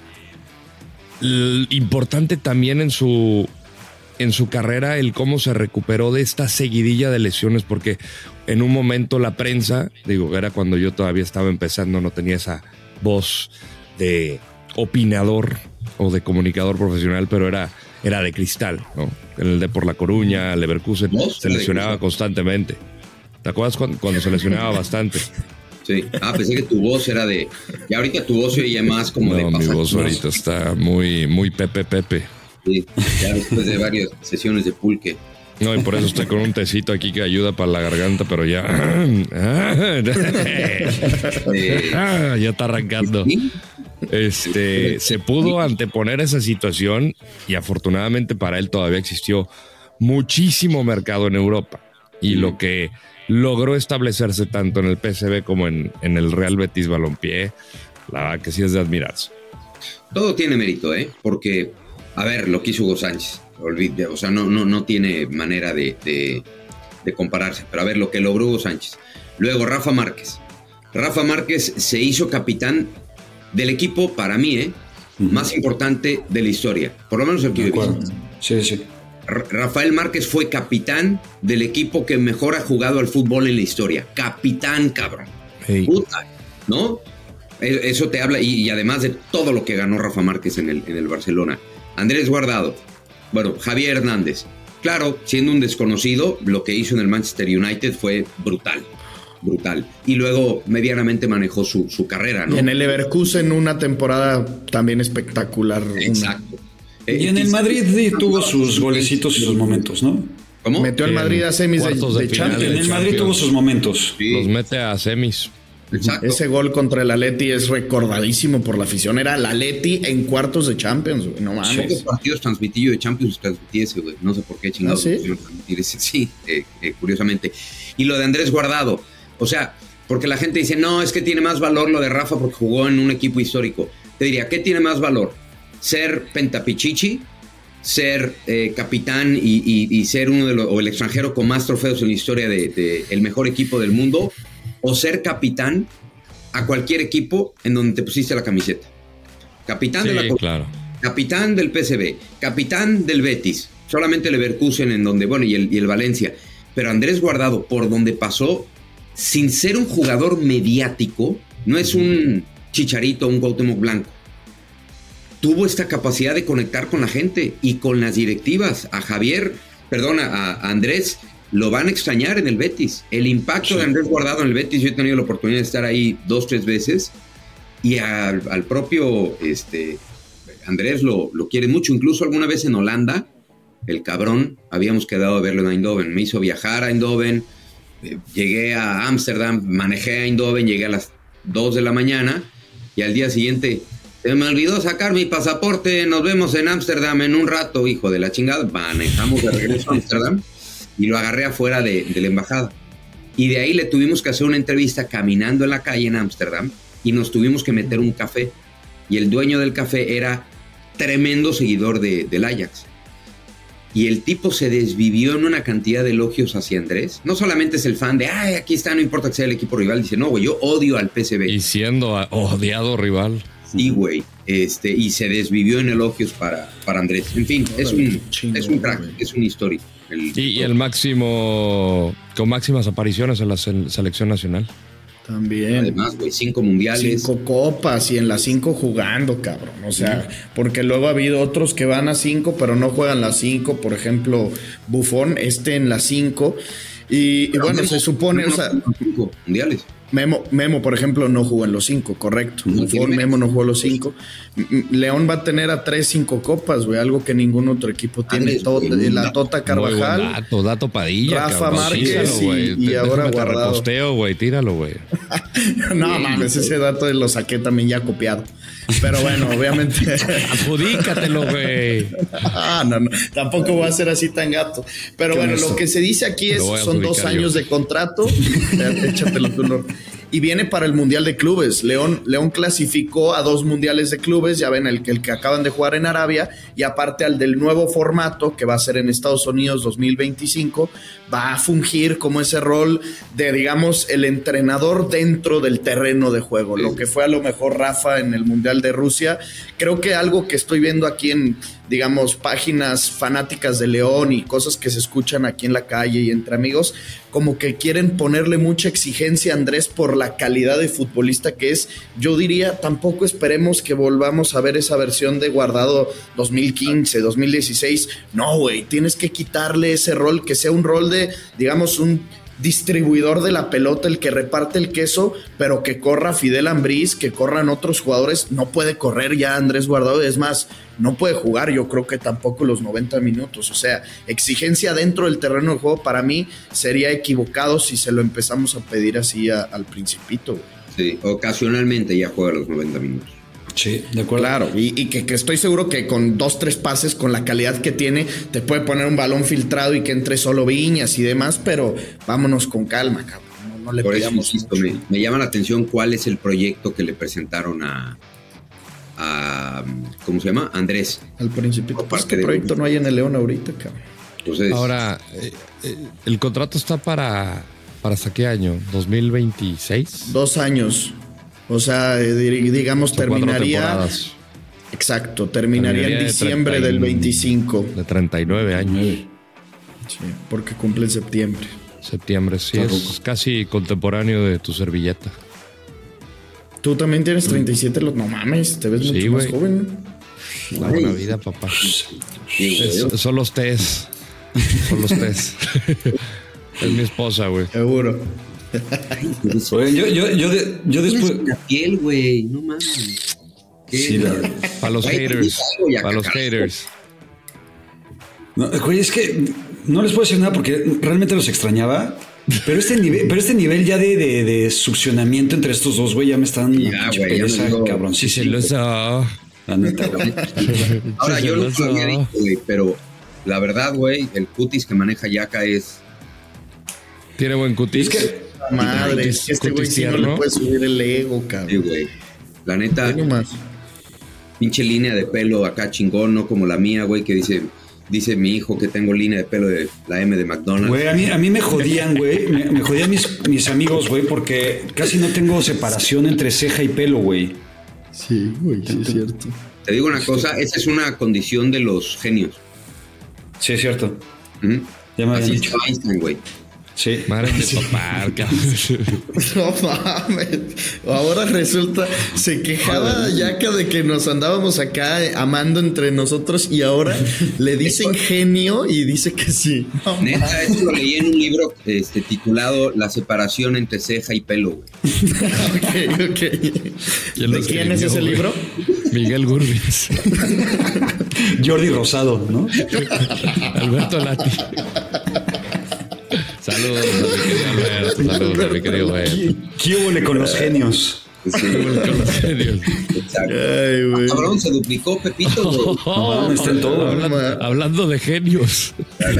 Importante también en su carrera el cómo se recuperó de esta seguidilla de lesiones, porque en un momento la prensa, era cuando yo todavía estaba empezando, no tenía esa voz de opinador o de comunicador profesional, pero era de cristal, ¿no? En el Depor La Coruña, Leverkusen, se lesionaba constantemente. ¿Te acuerdas cuando se lesionaba bastante? Sí. Pensé que tu voz era de... Y ahorita tu voz se oye más como de... No, mi voz ahorita está muy, muy Pepe. Sí, ya después de varias sesiones de pulque. No, y por eso estoy con un tecito aquí que ayuda para la garganta, pero ya... ya está arrancando. Se pudo anteponer esa situación y afortunadamente para él todavía existió muchísimo mercado en Europa. Y lo que logró establecerse tanto en el PSV como en el Real Betis Balompié, la verdad que sí es de admirarse. Todo tiene mérito, porque... A ver, lo que hizo Hugo Sánchez, o sea, no tiene manera de compararse, pero a ver, lo que logró Hugo Sánchez. Luego, Rafa Márquez se hizo capitán del equipo, para mí, más importante de la historia, por lo menos el que yo he visto. Sí. Rafael Márquez fue capitán del equipo que mejor ha jugado al fútbol en la historia. Capitán, cabrón. Hey. Puta, ¿no? Eso te habla, y además de todo lo que ganó Rafa Márquez en el Barcelona. Andrés Guardado, Javier Hernández. Claro, siendo un desconocido, lo que hizo en el Manchester United fue brutal. Y luego medianamente manejó su carrera, ¿no? En el Leverkusen una temporada también espectacular. Exacto. Y en el Madrid tuvo sus golecitos y sus momentos, ¿no? ¿Cómo? Metió al Madrid a semis de Champions. En el Madrid tuvo sus momentos. Sí. Los mete a semis. Exacto. Ese gol contra el Atleti es recordadísimo por la afición. Era el Atleti en cuartos de Champions, güey. No mames. ¿Cuántos partidos transmití yo de Champions transmití ese, güey? No sé por qué chingados transmitir ese. Sí, curiosamente. Y lo de Andrés Guardado, o sea, porque la gente dice, no, es que tiene más valor lo de Rafa porque jugó en un equipo histórico. Te diría, ¿qué tiene más valor? ¿Ser pentapichichi? ¿Ser capitán y ser o el extranjero con más trofeos en la historia de el mejor equipo del mundo? ¿O ser capitán a cualquier equipo en donde te pusiste la camiseta? Capitán de la claro. Capitán del PSV, capitán del Betis, solamente el Leverkusen en donde, y el Valencia. Pero Andrés Guardado, por donde pasó, sin ser un jugador mediático, no es un Chicharito, un Cuauhtémoc Blanco. Tuvo esta capacidad de conectar con la gente y con las directivas. A Andrés lo van a extrañar en el Betis. El impacto de Andrés Guardado en el Betis, yo he tenido la oportunidad de estar ahí 2-3 veces, y al propio Andrés lo quiere mucho. Incluso alguna vez en Holanda, el cabrón, habíamos quedado a verlo en Eindhoven. Me hizo viajar a Eindhoven, llegué a Ámsterdam, manejé a Eindhoven, llegué a las 2 de la mañana, y al día siguiente Se me olvidó sacar mi pasaporte, nos vemos en Ámsterdam en un rato, hijo de la chingada. Manejamos de regreso a Ámsterdam y lo agarré afuera de la embajada. Y de ahí le tuvimos que hacer una entrevista caminando en la calle en Ámsterdam y nos tuvimos que meter un café. Y el dueño del café era tremendo seguidor del Ajax. Y el tipo se desvivió en una cantidad de elogios hacia Andrés. No solamente es el fan de, ay, aquí está, no importa que sea el equipo rival. Dice, no, güey, yo odio al PSV. Y siendo odiado rival. Sí, güey. Y se desvivió en elogios para Andrés. En fin, es un crack, es un histórico. Y el máximo, con máximas apariciones en la selección nacional. También. Además, güey, 5 mundiales. 5 copas y en las 5 jugando, cabrón. O sea, porque luego ha habido otros que van a 5, pero no juegan las 5. Por ejemplo, Buffon, en las 5. Y bueno, se supone, o sea, 5 mundiales. Memo, por ejemplo, no jugó en los 5, correcto. Memo no jugó los 5. León va a tener a 3-5 copas, güey, algo que ningún otro equipo tiene. La Tota Carvajal. Dato Padilla. Rafa Márquez y ahora Guardado. Reposteo, güey, tíralo, güey. No mames, ese dato lo saqué también ya copiado. Pero bueno, obviamente. Adjudícatelo, güey. No, tampoco voy a ser así tan gato. Pero bueno, lo que se dice aquí es son 2 años de contrato. Échatelo tú, Lord. Y viene para el Mundial de Clubes. León clasificó a 2 mundiales de clubes, ya ven el que acaban de jugar en Arabia, y aparte al del nuevo formato que va a ser en Estados Unidos 2025, va a fungir como ese rol de, digamos, el entrenador dentro del terreno de juego, lo que fue a lo mejor Rafa en el Mundial de Rusia. Creo que algo que estoy viendo aquí en, digamos, páginas fanáticas de León y cosas que se escuchan aquí en la calle y entre amigos, como que quieren ponerle mucha exigencia a Andrés por la calidad de futbolista que es. Yo diría, tampoco esperemos que volvamos a ver esa versión de Guardado 2015, 2016. No, güey, tienes que quitarle ese rol, que sea un rol de, digamos, un distribuidor de la pelota, el que reparte el queso, pero que corra Fidel Ambriz, que corran otros jugadores. No puede correr ya Andrés Guardado, es más, no puede jugar, yo creo que tampoco los 90 minutos, o sea, exigencia dentro del terreno de juego para mí sería equivocado si se lo empezamos a pedir así al Principito. Sí, ocasionalmente ya juega los 90 minutos. Sí, de acuerdo. Claro, y que estoy seguro que con 2-3 pases, con la calidad que tiene, te puede poner un balón filtrado y que entre solo Viñas y demás, pero vámonos con calma, cabrón. No le pegamos. Por eso, insisto, me llama la atención cuál es el proyecto que le presentaron a ¿cómo se llama? Andrés. Al Principito. Pues ¿qué proyecto no hay en el León ahorita, cabrón? Entonces, ahora, el contrato está para ¿hasta qué año? ¿2026? 2 años. O sea, digamos, terminaría. Exacto, terminaría en diciembre del 25. De 39 años. Sí, porque cumple en septiembre. Septiembre, sí, es casi contemporáneo de tu servilleta. Tú también tienes 37, no mames, te ves mucho más joven. La buena vida, papá. Son los tés. Es mi esposa, güey. Seguro. Yo después. La piel, güey, no mames. Sí, para los haters. Para los haters. No, güey, es que no les puedo decir nada porque realmente los extrañaba. Pero este nivel ya de succionamiento entre estos dos, güey, ya me están pereza, cabrón. Sí, se lo hizo. La neta, güey. Ahora, yo no lo había dicho, güey, pero la verdad, güey, el cutis que maneja Yaka es. Tiene buen cutis. Es que, madre, es que este güey sí no le puede subir el ego, cabrón. Sí, güey. La neta, pinche línea de pelo acá chingón, no como la mía, güey, que dice mi hijo que tengo línea de pelo de la M de McDonald's. Güey, a mí me jodían, güey. Me jodían mis amigos, güey, porque casi no tengo separación entre ceja y pelo, güey. Sí, güey, sí es cierto. Te digo una cosa, esa es una condición de los genios. Sí, es cierto. Ya me habían dicho. Einstein, güey. Sí. Madre de papá, no mames. Ahora resulta, se quejaba Yaka de que nos andábamos acá amando entre nosotros y ahora le dicen genio y dice que sí. No, neta, eso lo leí en un libro titulado La separación entre ceja y pelo, güey. Ok. ¿De quién es ese libro? Miguel Gurbis. Jordi Rosado, ¿no? Alberto Lati. Saludos a mi querido Alberto. Saludos a mi querido Alberto. ¿Qué hubo con los genios? Sí, exacto. Ay, cabrón, se duplicó Pepito, güey. Está en todo. Hablando de genios.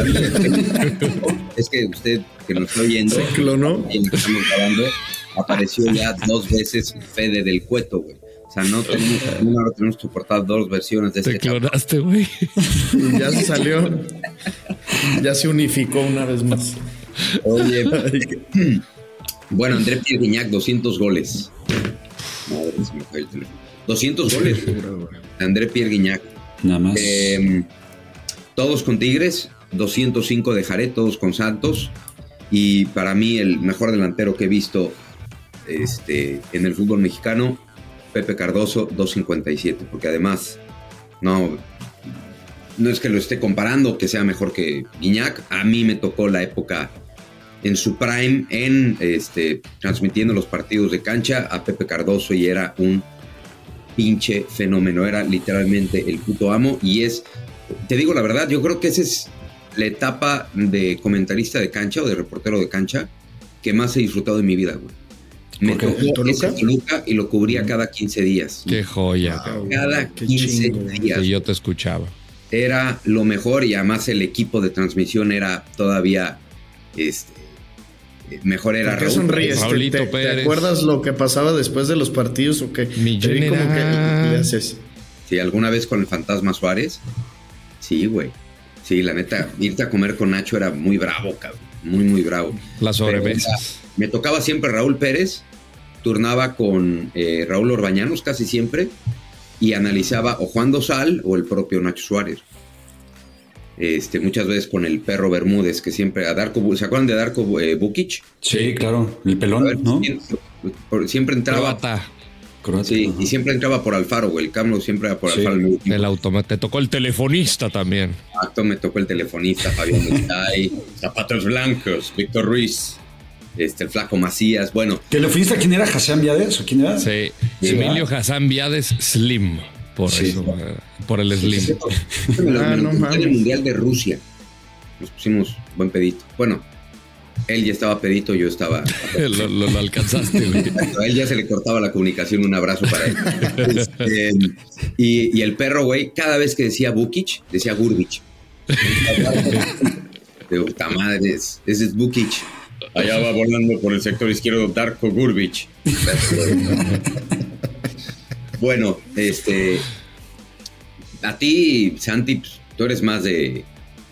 Es que usted, que nos está oyendo, se clonó. Y estamos grabando, apareció ya 2 veces Fede del Cueto, güey. O sea, no tenemos, ahora tenemos que soportar 2 versiones de este. Te clonaste, güey. Ya se salió. Ya se unificó una vez más. Oye, bueno, André Pierre Gignac, 200 goles. Madre, se me fue el teléfono. 200 goles. André Pierre Gignac. Nada más. Todos con Tigres, 205 de Jared, todos con Santos. Y para mí, el mejor delantero que he visto en el fútbol mexicano, Pepe Cardoso, 257. Porque además, no es que lo esté comparando, que sea mejor que Gignac. A mí me tocó la época en su prime, transmitiendo los partidos de cancha a Pepe Cardoso, y era un pinche fenómeno, era literalmente el puto amo. Y te digo la verdad, yo creo que esa es la etapa de comentarista de cancha o de reportero de cancha que más he disfrutado de mi vida, güey. Me tocó ese Toluca y lo cubría cada 15 días. Qué joya. Cada 15 días. Que yo te escuchaba. Era lo mejor, y además el equipo de transmisión era todavía mejor. Era ¿Por qué sonríes? ¿Te acuerdas lo que pasaba después de los partidos o qué? Mi general. Como que le haces. Sí, alguna vez con el Fantasma Suárez. Sí, güey. Sí, la neta, irte a comer con Nacho era muy bravo, cabrón. Muy, muy bravo. Las sobremesas. Me tocaba siempre Raúl Pérez, turnaba con Raúl Orbañanos casi siempre, y analizaba o Juan Dosal o el propio Nacho Suárez. Muchas veces con el Perro Bermúdez, que siempre a Darko, ¿se acuerdan de Darko Bukic? Sí, claro, el pelón, ver, ¿no? Siempre entraba. Croata, sí, y siempre entraba por Alfaro, güey. El Camlo siempre era por Alfaro. El automático. Te tocó el telefonista también. Exacto, me tocó el telefonista, Fabián Mistay, Zapatos Blancos, Víctor Ruiz, el Flaco Macías, bueno. ¿Telefonista quién era? ¿Hassan Viades o quién era? Sí, Emilio Hassan Viades Slim. Por eso, por el Slim. En el Mundial de Rusia nos pusimos buen pedito. Bueno, él ya estaba pedito, yo estaba. lo alcanzaste, güey. A él ya se le cortaba la comunicación. Un abrazo para él. Y el perro, güey, cada vez que decía Bukic, decía Gurbic. De puta madre, ese es Bukic. Allá va volando por el sector izquierdo Darko Gurbic. Bueno, a ti, Santi, tú eres más de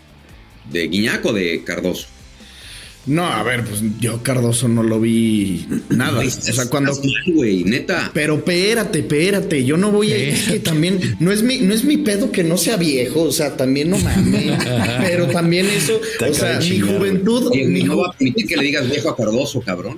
Gignac o de Cardoso. No, a ver, pues yo Cardoso no lo vi nada. O sea, cuando güey, neta. Pero espérate, yo no voy a, es que también no es mi pedo que no sea viejo, o sea, también no mames. Pero también eso, o sea, mi juventud no va a permitir que le digas viejo a Cardoso, cabrón.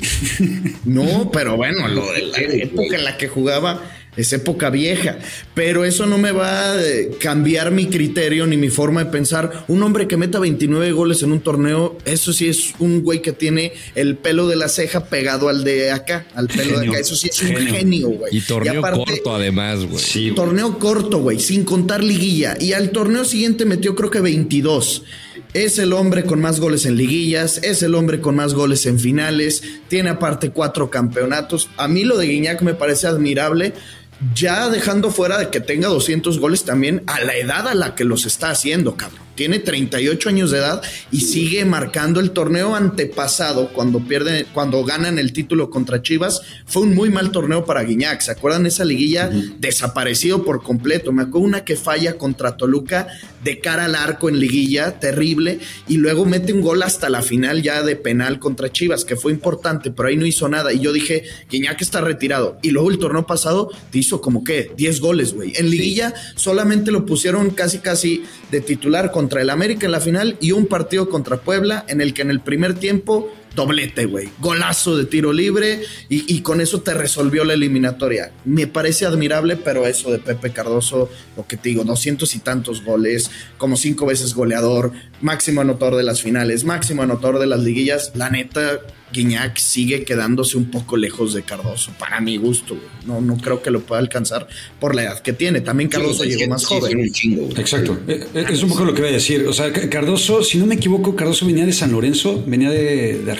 No, pero bueno, lo de la época en la que jugaba es época vieja, pero eso no me va a cambiar mi criterio ni mi forma de pensar. Un hombre que meta 29 goles en un torneo, eso sí es un güey que tiene el pelo de la ceja pegado al de acá, al pelo de acá. Eso sí es un genio, güey. Y torneo corto además, güey. Sí, torneo corto, güey, sin contar liguilla. Y al torneo siguiente metió creo que 22. Es el hombre con más goles en liguillas, es el hombre con más goles en finales, tiene aparte 4 campeonatos. A mí lo de Gignac me parece admirable, ya dejando fuera de que tenga 200 goles también a la edad a la que los está haciendo, cabrón. Tiene 38 años de edad y sigue marcando. El torneo antepasado, cuando ganan el título contra Chivas, fue un muy mal torneo para Gignac. ¿Se acuerdan esa liguilla? Desaparecido por completo. Me acuerdo una que falla contra Toluca de cara al arco en liguilla, terrible, y luego mete un gol hasta la final ya de penal contra Chivas, que fue importante, pero ahí no hizo nada. Y yo dije, Gignac está retirado. Y luego el torneo pasado te hizo como que 10 goles, güey. En liguilla solamente lo pusieron casi de titular contra el América en la final y un partido contra Puebla en el que en el primer tiempo doblete, güey, golazo de tiro libre y con eso te resolvió la eliminatoria. Me parece admirable, pero eso de Pepe Cardoso, lo que te digo, 200 y tantos goles, como 5 veces goleador, máximo anotador de las finales, máximo anotador de las liguillas, la neta, Gignac sigue quedándose un poco lejos de Cardoso, para mi gusto, güey. No creo que lo pueda alcanzar por la edad que tiene. También Cardoso llegó más joven. Exacto, es un poco lo que voy a decir. O sea, Cardoso, si no me equivoco, Cardoso venía de San Lorenzo, venía de Argentina.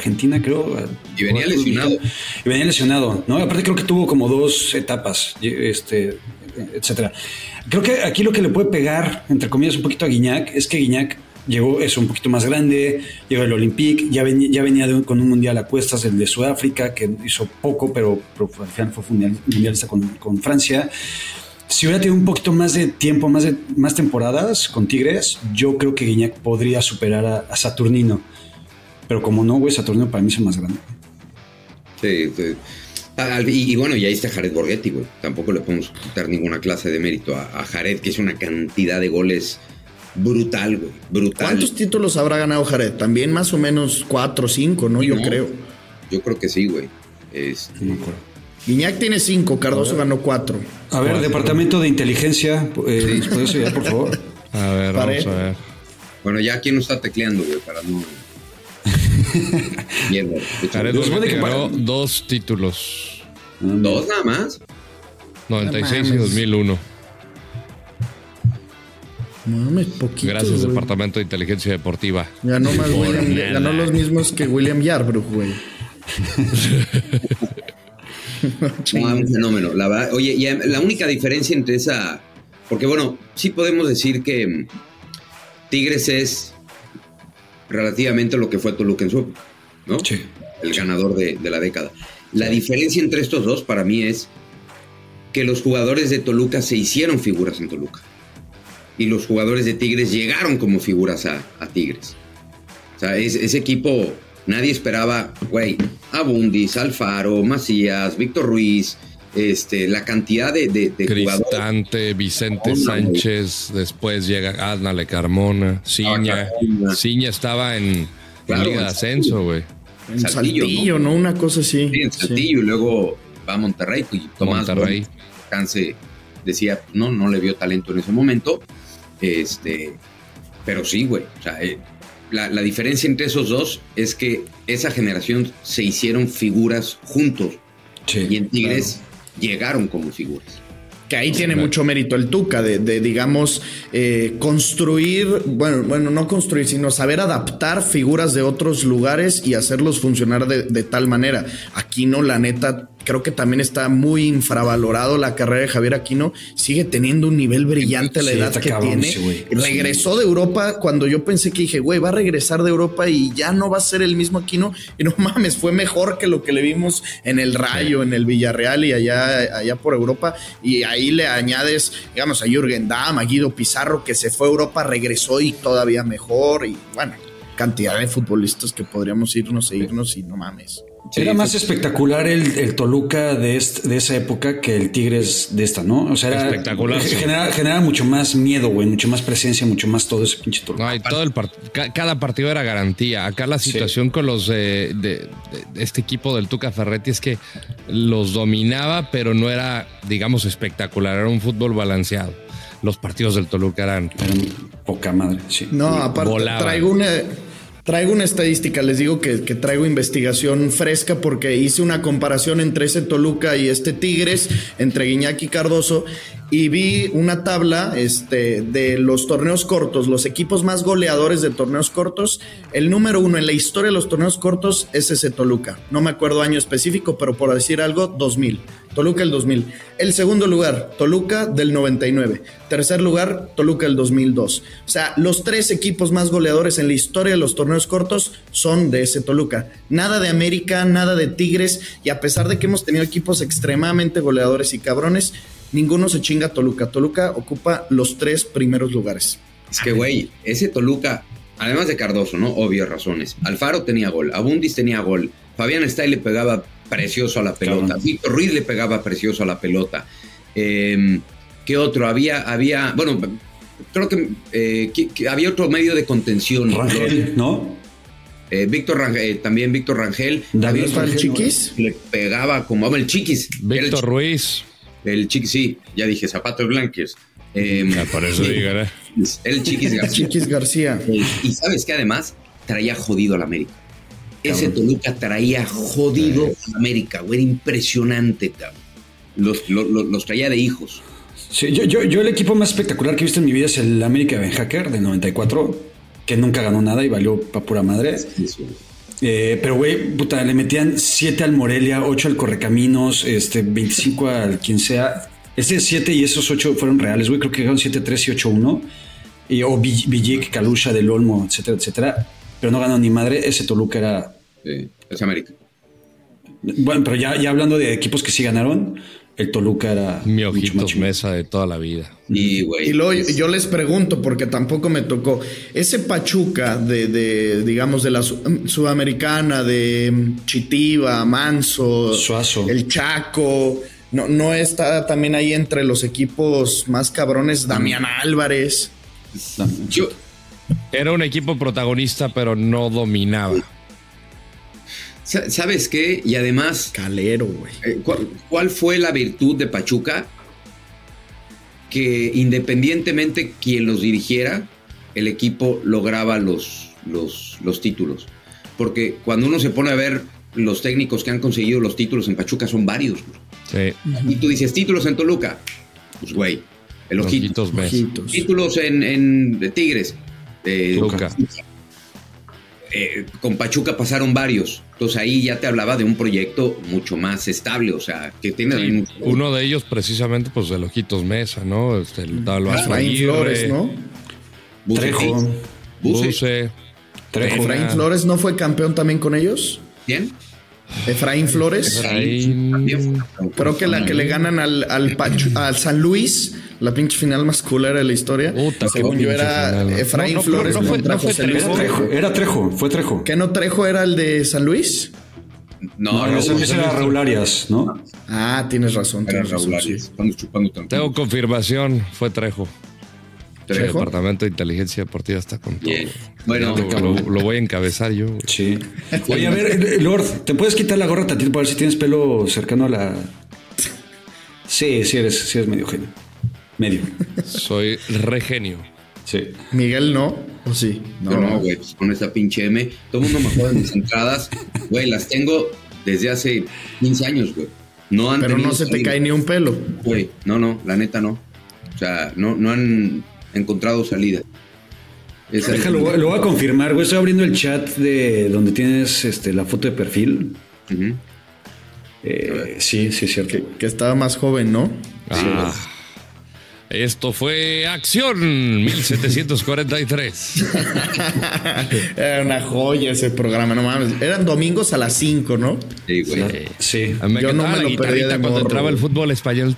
Argentina, creo. Y venía lesionado. Y venía lesionado, ¿no? Aparte creo que tuvo como 2 etapas, etcétera. Creo que aquí lo que le puede pegar, entre comillas, un poquito a Gignac, es que Gignac llegó eso un poquito más grande, llegó al Olympique, ya venía con un mundial a cuestas, el de Sudáfrica, que hizo poco, pero al final fue mundialista con Francia. Si hubiera tenido un poquito más de tiempo, más temporadas con Tigres, yo creo que Gignac podría superar a Saturnino. Pero como no, güey, Saturnino para mí es el más grande. Sí. Y bueno, y ahí está Jared Borghetti, güey. Tampoco le podemos quitar ninguna clase de mérito a Jared, que es una cantidad de goles brutal, güey. Brutal. ¿Cuántos títulos habrá ganado Jared? También más o menos 4 o 5, ¿no? Yo creo. Yo creo que sí, güey. No me acuerdo. Gignac tiene 5, Cardoso ganó 4. A ver, Departamento de Inteligencia, ¿nos puedes ayudar, por favor? A ver, vamos a ver. Bueno, ya quién no está tecleando, güey, para no... Mierda. Jared ganó 2 títulos. 2 nada más. 96 y 2001. Mames, poquito. Gracias, güey. Departamento de Inteligencia Deportiva. Ganó más ganó los mismos que William Yarbrough, güey. Un fenómeno, la verdad. Oye, y la única diferencia entre esa... Porque bueno, sí podemos decir que Tigres es relativamente lo que fue Toluca en su época, ¿no? Sí. El ganador de la década. La diferencia entre estos dos para mí es que los jugadores de Toluca se hicieron figuras en Toluca. Y los jugadores de Tigres llegaron como figuras a Tigres. O sea, ese equipo... Nadie esperaba, güey, Abundis, Alfaro, Macías, Víctor Ruiz, la cantidad de jugadores. Cristante, Vicente Sánchez, después llega Adnale Carmona, Ciña. Ciña estaba en Liga de Ascenso, güey. En Saltillo, ¿no? Una cosa así. Sí, en Saltillo, y luego va a Monterrey, y Tomás Canse decía, no le vio talento en ese momento. Pero sí, güey, o sea, la diferencia entre esos dos es que esa generación se hicieron figuras juntos. Sí, y en Tigres llegaron como figuras. Que ahí tiene mucho mérito el Tuca de digamos, construir, bueno, no construir, sino saber adaptar figuras de otros lugares y hacerlos funcionar de tal manera. Aquino, la neta, creo que también está muy infravalorado la carrera de Javier Aquino. Sigue teniendo un nivel brillante a la edad que tiene. Regresó de Europa cuando yo pensé que dije, güey, va a regresar de Europa y ya no va a ser el mismo Aquino. Y no mames, fue mejor que lo que le vimos en el Rayo, en el Villarreal y allá por Europa. Y ahí le añades, digamos, a Jürgen Damm, a Guido Pizarro, que se fue a Europa, regresó y todavía mejor. Y bueno, cantidad de futbolistas que podríamos irnos y no mames. Sí, era más espectacular el Toluca de esa época que el Tigres de esta, ¿no? O sea, era espectacular. Genera mucho más miedo, güey, mucho más presencia, mucho más todo ese pinche Toluca. No, y todo cada partido era garantía. Acá la situación con los de este equipo del Tuca Ferretti es que los dominaba, pero no era, digamos, espectacular. Era un fútbol balanceado. Los partidos del Toluca eran poca madre, sí. No, aparte Traigo una estadística, les digo que traigo investigación fresca porque hice una comparación entre ese Toluca y este Tigres, entre Gignac y Cardoso, y vi una tabla de los torneos cortos, los equipos más goleadores de torneos cortos. El número 1 en la historia de los torneos cortos es ese Toluca. No me acuerdo año específico, pero por decir algo, 2000. Toluca el 2000. El segundo lugar, Toluca del 99. Tercer lugar, Toluca el 2002. O sea, los 3 equipos más goleadores en la historia de los torneos cortos son de ese Toluca. Nada de América, nada de Tigres, y a pesar de que hemos tenido equipos extremadamente goleadores y cabrones, ninguno se chinga a Toluca. Toluca ocupa los 3 primeros lugares. Es que, güey, ese Toluca, además de Cardoso, ¿no? Obvias razones. Alfaro tenía gol, Abundis tenía gol, Fabián Stay le pegaba precioso a la pelota, Víctor Ruiz le pegaba precioso a la pelota. ¿Qué otro? Había bueno, creo que había otro medio de contención. Rangel, ¿no? Víctor Rangel, también Víctor Rangel. ¿David el Chiquis? Le pegaba como el Chiquis. Víctor Ruiz. El Chiquis, sí, ya dije, Zapatos Blanques. Por eso diga, el Chiquis García. Chiquis García. Y sabes que además traía jodido a la América. Ese Toluca traía jodido a América, güey, era impresionante, cabrón. Los traía de hijos. Sí, yo el equipo más espectacular que he visto en mi vida es el América Ben Hacker del 94, que nunca ganó nada y valió pa' pura madre. Pero, güey, puta, le metían 7 al Morelia, 8 al Correcaminos, 25 al quien sea. 7 y esos 8 fueron reales, güey. Creo que quedaron 7-3 y 8-1. O Villic, Kalusha, Del Olmo, etcétera, etcétera. Pero no ganó ni madre. Ese Toluca era... es América. Bueno, pero ya hablando de equipos que sí ganaron, el Toluca era... Mi Ojitos Mesa de toda la vida. Y luego yo les pregunto, porque tampoco me tocó, ese Pachuca digamos, de la Sudamericana, de Chitiba, Manso, Suazo, el Chaco, no está también ahí entre los equipos más cabrones, Damián Álvarez. Era un equipo protagonista, pero no dominaba. ¿Sabes qué? Y además... Calero, güey. ¿Cuál fue la virtud de Pachuca? Que independientemente quien los dirigiera, el equipo lograba los títulos. Porque cuando uno se pone a ver los técnicos que han conseguido los títulos en Pachuca, son varios. Sí. Y tú dices, títulos en Toluca. Pues, güey, el Ojitos. Títulos en Tigres. Toluca. Con Pachuca pasaron varios. Entonces ahí ya te hablaba de un proyecto mucho más estable, o sea, que tiene... Uno de ellos precisamente, pues, el Ojitos Mesa, ¿no? Efraín Flores, ¿no? Trejo. Buse. Trejo. ¿Efraín Flores no fue campeón también con ellos? ¿Quién? Efraín Flores. Creo que la que le ganan al San Luis, la pinche final más culera de la historia. Según yo era final, ¿no? Efraín Flores contra José Luis Trejo. Era Trejo, fue Trejo. ¿Qué no Trejo era el de San Luis? No, ese era Raúl Arias, ¿no? Ah, tienes razón. Raúl Arias. Estamos chupando tanto. Tengo confirmación, fue Trejo. El ¿Trejo? Departamento de Inteligencia Deportiva está con todo. Bueno, lo voy a encabezar yo. Sí. Oye, a ver, Lord, ¿te puedes quitar la gorra tantito para ver si tienes pelo cercano a la...? Sí, eres medio genio. Medio. Soy re genio. Sí. Miguel no, ¿o sí? No, güey, pues con esta pinche M. Todo el mundo me juega en mis entradas. Güey, las tengo desde hace 15 años, güey. Pero no se te cae ni un pelo. Güey, no, la neta no. O sea, no han encontrado salida. Déjalo, lo voy a confirmar, güey. Estoy abriendo el chat de donde tienes la foto de perfil. Uh-huh. Sí, es cierto. Que estaba más joven, ¿no? Esto fue Acción 1743. Era una joya ese programa, no mames. Eran domingos a las 5, ¿no? Sí, güey. Sí. Yo no me lo perdía de cuando entraba el fútbol español.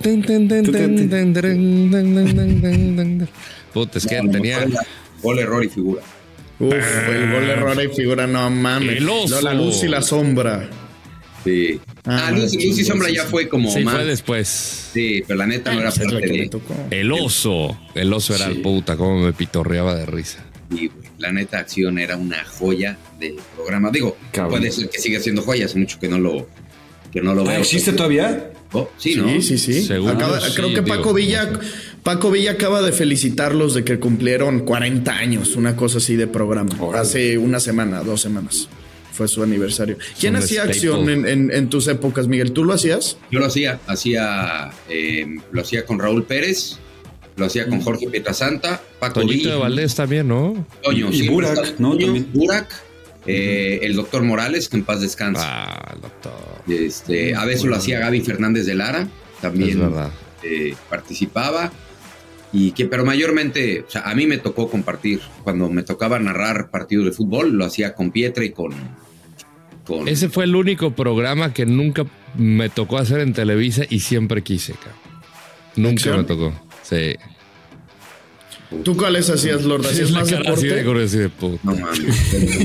Puta, es que tenía... Gol, error y figura. El gol, error y figura, no mames. La luz y la sombra. Sí. Luz y sombra ya fue como sí, más. Fue después. Sí, pero la neta no era parte de... El oso era el puta, como me pitorreaba de risa. Sí, güey. La neta Acción era una joya de programa. Digo, puede ser que siga siendo joya, hace mucho que no lo veo. ¿Existe todavía? Oh, sí, ¿no? Sí. Creo que Paco Villa acaba de felicitarlos de que cumplieron 40 años, una cosa así de programa. Hace una semana, 2 semanas. Fue su aniversario. ¿Quién hacía Acción en tus épocas, Miguel? ¿Tú lo hacías? Yo lo hacía con Raúl Pérez, lo hacía con Jorge Pietrasanta, Paco Toñito de Valdés también, ¿no? Toño, y Burak, ¿no? También. Burak, el doctor Morales, que en paz descanse. El doctor. A veces lo hacía Gaby Fernández de Lara, también es verdad. Participaba. Pero mayormente, o sea, a mí me tocó compartir. Cuando me tocaba narrar partidos de fútbol, lo hacía con Pietra y con... Ese fue el único programa que nunca me tocó hacer en Televisa y siempre quise, cabrón. Nunca me tocó. Sí. ¿Tú cuáles hacías, Lord? ¿Hacías más deporte? Así de puta. No mames.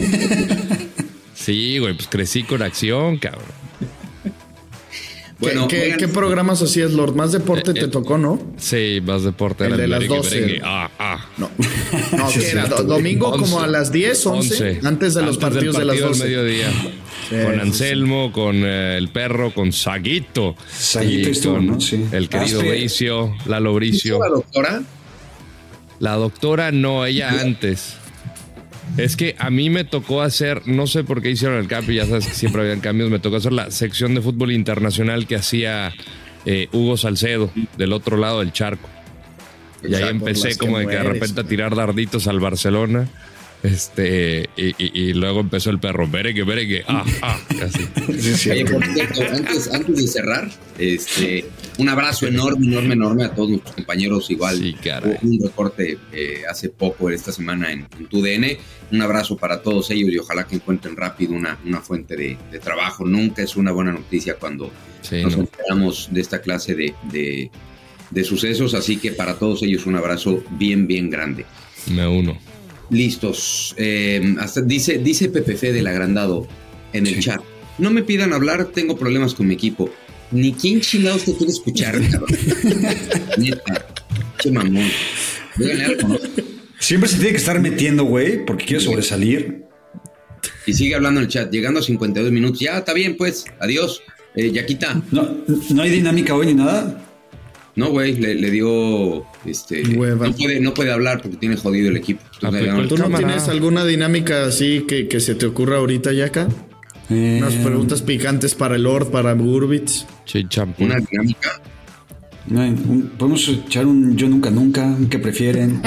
Sí, güey, pues crecí con Acción, cabrón. Bueno, ¿Qué programas hacías, Lord? Más deporte te tocó, ¿no? Sí, más deporte. El de las 12. No, ¿qué era? ¿Domingo 11, como a las 10, 11? Antes de los partidos de las 12. Mediodía. Sí, con Anselmo, con el perro, con Saguito. Saguito estuvo, ¿no? Sí. El querido Bricio, Lalo Bricio. ¿La doctora? La doctora no, ella antes. Es que a mí me tocó hacer, no sé por qué hicieron el cambio, ya sabes que siempre habían cambios, me tocó hacer la sección de fútbol internacional que hacía Hugo Salcedo, del otro lado del charco. Y ahí empecé como de que de repente a tirar darditos al Barcelona. Y luego empezó el perro, merengue, así. Sí. Oye, por cierto, antes de cerrar, un abrazo enorme a todos nuestros compañeros. Igual, sí, un reporte hace poco, esta semana en TUDN. Un abrazo para todos ellos y ojalá que encuentren rápido una fuente de trabajo. Nunca es una buena noticia cuando nos enteramos de esta clase de sucesos, así que para todos ellos un abrazo bien grande. Me uno. Listos. Hasta dice Pepe Fe del Agrandado en el chat. No me pidan hablar, tengo problemas con mi equipo. Ni quién chingados te puede escuchar, cabrón. Neta. Qué mamón. Voy a ganar con... Siempre se tiene que estar metiendo, güey, porque quiere sobresalir. Y sigue hablando en el chat, llegando a 52 minutos. Ya, está bien, pues. Adiós. Yaquita. ¿No hay dinámica hoy ni nada? No, güey, le dio no puede hablar porque tiene jodido el equipo. ¿Tú no tienes alguna dinámica así que se te ocurra ahorita, Yaka? Unas preguntas picantes para el Lord, para Gurbitz. Sí, champú. ¿Una dinámica? Podemos echar un yo nunca, ¿qué prefieren?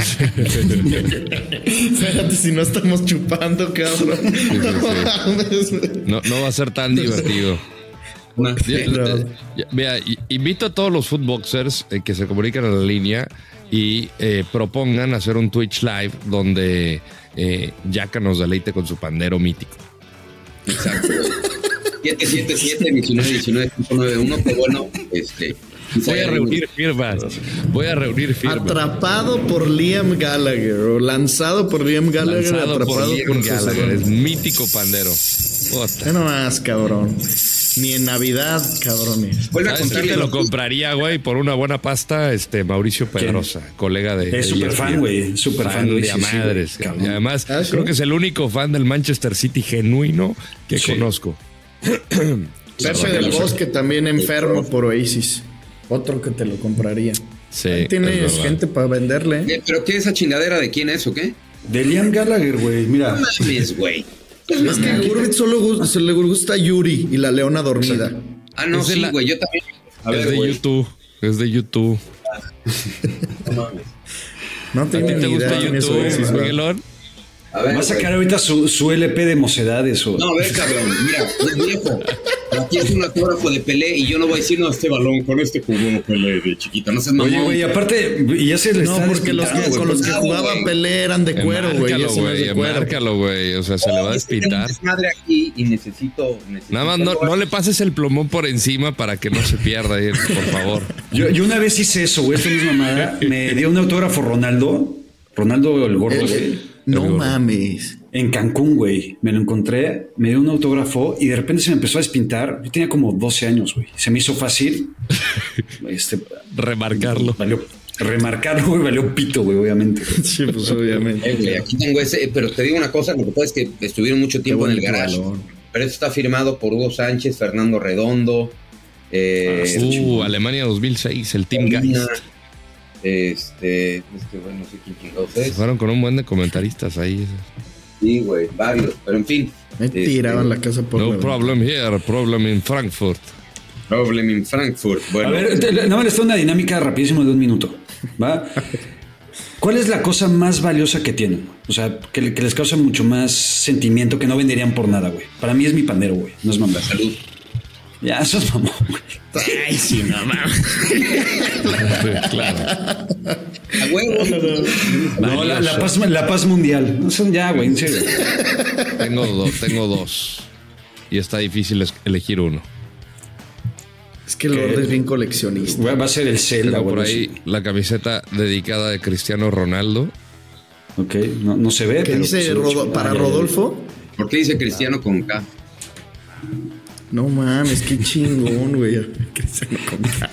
Espérate, si no estamos chupando, cabrón. Sí. No va a ser tan divertido. Mira, invito a todos los footboxers que se comunican en la línea y propongan hacer un Twitch Live donde Yaka nos deleite con su pandero mítico. Exacto. 777-1919-591, que bueno, Voy a reunir firmas. Atrapado por Liam Gallagher o lanzado por Liam Gallagher. Atrapado por Liam Gallagher. Es mítico pandero. No más, cabrón. Ni en Navidad, cabrones. ¿Sabes quién te lo compraría, güey? Por una buena pasta, Mauricio Pedrosa, colega de... Es súper fan, güey. Súper fan de madres. Y además, creo que es el único fan del Manchester City genuino que conozco. Pepe del Bosque también enfermo por Oasis. Otro que te lo compraría. Sí. Ahí tienes gente para venderle. ¿Pero qué es esa chingadera? ¿De quién es o qué? De Liam Gallagher, güey. Mira. No mames, güey. Es que a Gurbitz solo se le gusta Yuri y la leona dormida. No, sí, güey, yo también. Es de YouTube. No mames. No tengo ni idea. ¿Te gusta YouTube, Miguelón? Va a sacar ahorita su LP de mocedades. No, a ver, cabrón, mira, es viejo. Aquí es un autógrafo de Pelé y yo no voy a decir, no, este balón con este jugó Pelé de chiquito. No seas mamón. Oye, güey, aparte, ya se le está porque con los que jugaba Pelé eran de cuero, güey. Márcalo, güey. O sea, se le va a despintar. Madre aquí y necesito nada más no le pases el plumón por encima para que no se pierda, por favor. Yo una vez hice eso, güey, esta misma mamada. Me dio un autógrafo Ronaldo el gordo, güey. No mames. En Cancún, güey. Me lo encontré, me dio un autógrafo y de repente se me empezó a despintar. Yo tenía como 12 años, güey. Se me hizo fácil. Remarcarlo. Remarcarlo, güey, valió pito, güey, obviamente. Sí, pues obviamente. Güey, aquí tengo ese, pero te digo una cosa, lo que pasa es que estuvieron mucho tiempo en el garage. Pero esto está firmado por Hugo Sánchez, Fernando Redondo. Alemania 2006, el Team Guys. Bueno, no sé quién chingados es. Se fueron con un buen de comentaristas ahí. Sí, güey, varios, pero en fin. Me tiraban la casa por No problem here, problem in Frankfurt. Problem in Frankfurt. Bueno. A ver, nada más les doy una dinámica rapidísimo de 1 minuto, ¿va? ¿Cuál es la cosa más valiosa que tienen? O sea, que les causa mucho más sentimiento, que no venderían por nada, güey. Para mí es mi pandero, güey. No es mamá. Salud. Ya, eso es mamón, güey. Ay, sí, mamá. Claro. A huevo. No, la paz mundial. No son ya, güey, en serio. Tengo dos. Y está difícil elegir uno. Es que el Lord es bien coleccionista. Va a ser el Zelda, güey. Por ahí la camiseta dedicada de Cristiano Ronaldo. Ok, no se ve. ¿Qué dice para Rodolfo? ¿Por qué dice Cristiano con K? No mames, qué chingón, güey. Cristiano con K.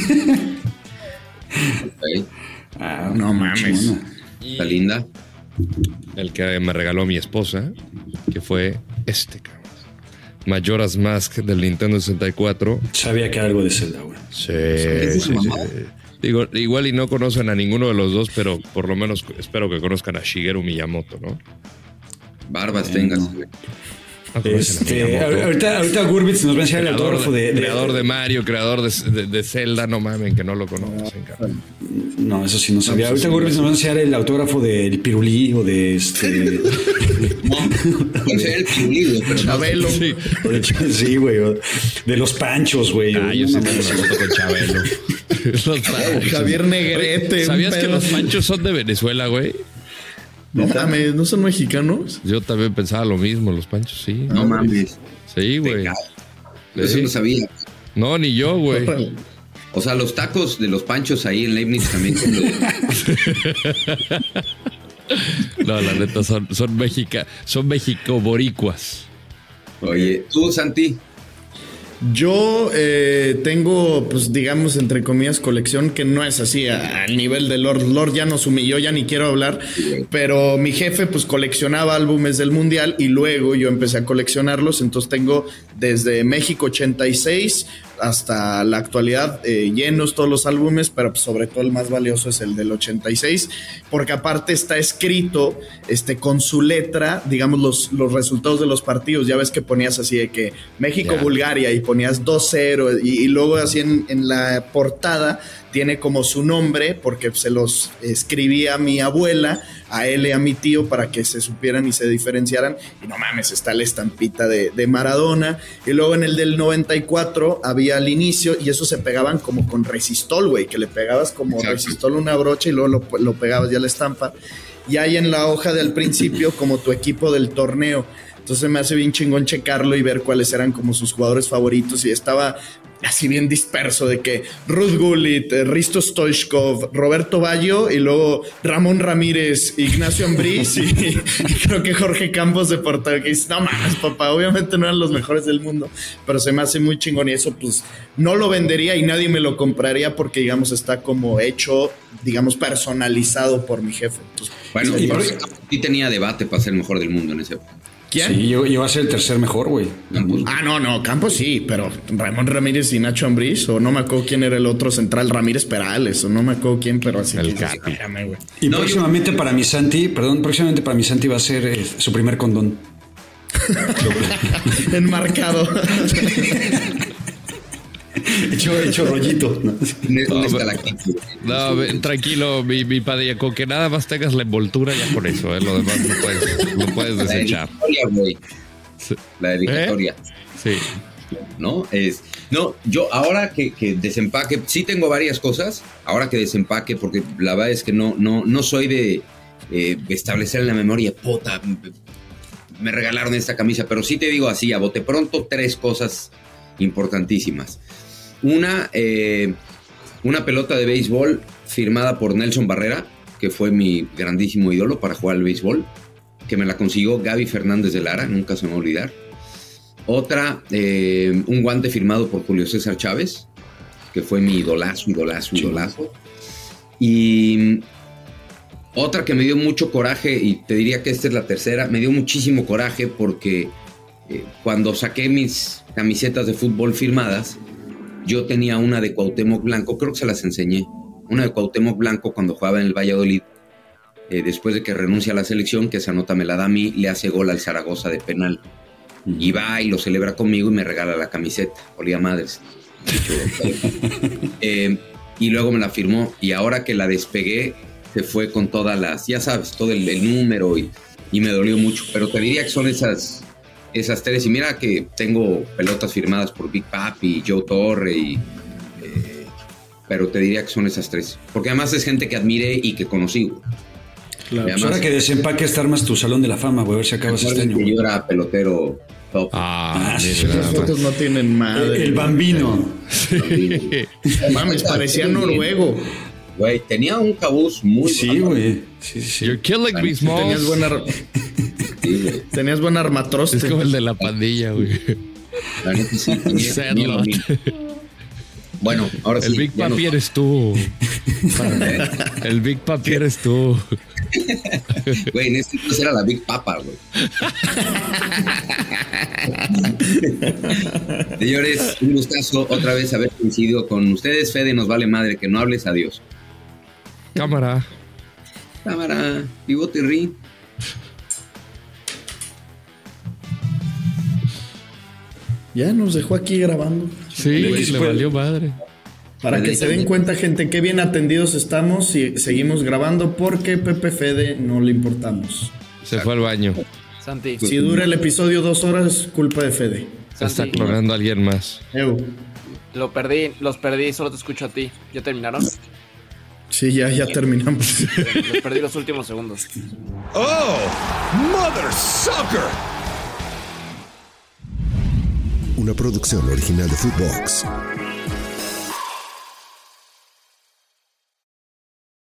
Okay. No mames. Está linda. El que me regaló mi esposa, que fue cabrón. Majora's Mask del Nintendo 64. Sabía que era algo de Zelda, güey. Sí. Digo, igual y no conocen a ninguno de los dos, pero por lo menos espero que conozcan a Shigeru Miyamoto, ¿no? Barbas tengas, güey. Ahorita Gurbitz nos va a enseñar el autógrafo de creador de Mario, creador de Zelda, no mamen, que no lo conocen, cabrón. No, eso sí no sabía. Ahorita Gurbitz nos va a enseñar el autógrafo del Pirulí o de No sé el Pirulí, güey, pero Chabelo. Sí, güey. De los Panchos, güey. Yo sí tengo una foto con Chabelo. Javier Negrete. ¿Sabías que los Panchos son de Venezuela, güey? No mames, ¿no son mexicanos? Yo también pensaba lo mismo, los Panchos, sí. No mames. Sí, güey. Eso no sabía. No, ni yo, güey. O sea, los tacos de los Panchos ahí en Leibniz también son de... No, la neta, son México-boricuas. Oye, ¿tú, Santi? Yo tengo, pues digamos, entre comillas, colección que no es así al nivel de Lord. Lord ya nos humilló, ya ni quiero hablar. Pero mi jefe, pues, coleccionaba álbumes del Mundial y luego yo empecé a coleccionarlos. Entonces tengo desde México 86 hasta la actualidad llenos todos los álbumes, pero pues, sobre todo el más valioso es el del 86, porque aparte está escrito con su letra, digamos, los resultados de los partidos. Ya ves que ponías así de que México-Bulgaria y ponías 2-0 y luego así en la portada tiene como su nombre, porque se los escribía a mi abuela, a él y a mi tío para que se supieran y se diferenciaran. Y no mames, está la estampita de Maradona. Y luego en el del 94 había al inicio, y eso se pegaban como con resistol, güey, que le pegabas como resistol una brocha y luego lo pegabas ya la estampa. Y hay en la hoja del principio como tu equipo del torneo. Entonces me hace bien chingón checarlo y ver cuáles eran como sus jugadores favoritos. Y estaba así bien disperso de que Ruud Gullit, Risto Stoichkov, Roberto Baggio y luego Ramón Ramírez, Ignacio Ambriz y creo que Jorge Campos de Portugal. Que dice, no mames, papá, obviamente no eran los mejores del mundo, pero se me hace muy chingón y eso pues no lo vendería y nadie me lo compraría porque digamos está como hecho, digamos, personalizado por mi jefe. Entonces, bueno, sí tenía debate para ser el mejor del mundo en ese época. ¿Quién? Sí, yo a ser el tercer mejor, güey. No, Campos sí, pero Ramón Ramírez y Nacho Ambriz, o no me acuerdo quién era el otro central, Ramírez Perales, o no me acuerdo quién, pero así el que espérame, güey. Y próximamente para mi Santi va a ser su primer condón. Enmarcado. hecho rollito. Tranquilo, mi padre, con que nada más tengas la envoltura ya con eso, lo demás lo puedes desechar. La dedicatoria. Sí. No, yo ahora que desempaque, sí tengo varias cosas, ahora que desempaque, porque la verdad es que no soy de establecer en la memoria, puta, me regalaron esta camisa, pero sí te digo así, a bote pronto, 3 cosas importantísimas. Una pelota de béisbol firmada por Nelson Barrera, que fue mi grandísimo ídolo para jugar al béisbol, que me la consiguió Gaby Fernández de Lara, nunca se me va a olvidar. Otra, un guante firmado por Julio César Chávez, que fue mi idolazo. Y otra que me dio mucho coraje, y te diría que esta es la tercera, me dio muchísimo coraje porque cuando saqué mis camisetas de fútbol firmadas, yo tenía una de Cuauhtémoc Blanco, creo que se las enseñé, una de Cuauhtémoc Blanco cuando jugaba en el Valladolid, después de que renuncia a la selección, que esa nota me la da a mí, le hace gol al Zaragoza de penal. Y va y lo celebra conmigo y me regala la camiseta, olía madres. Y luego me la firmó, y ahora que la despegué, se fue con todas las, ya sabes, todo el número y me dolió mucho, pero te diría que son esas 3, y mira que tengo pelotas firmadas por Big Papi, Joe Torre, pero te diría que son esas 3, porque además es gente que admiré y que conocí. Claro, además, pues ahora que desempaques te armas tu salón de la fama, güey, a ver si acabas este año. Yo era pelotero top. Las fotos no tienen madre. El Bambino. Mames, parecía noruego. Güey, tenía un cabuz muy... Sí, güey. Sí. You're killing me, Smalls. Tenías buen armatroste. Es como el de la pandilla, güey. La neta sí. Bueno, ahora sí. El Big Papi eres tú. El Big Papi eres tú. Güey, en este caso era la Big Papa, güey. Señores, un gustazo otra vez haber coincidido con ustedes. Fede, nos vale madre que no hables. Adiós. Cámara. Pivote ring. Ya nos dejó aquí grabando. Sí, le valió madre. Para que se den cuenta, gente, qué bien atendidos estamos y seguimos grabando porque Pepe Fede no le importamos. Se fue al baño. Santi. Si dura el episodio 2 horas, culpa de Fede. Está clonando a alguien más. Los perdí, solo te escucho a ti. ¿Ya terminaron? Sí, ya terminamos. Los perdí los últimos segundos. ¡Oh! ¡Mother Sucker! Una producción original de Footbox.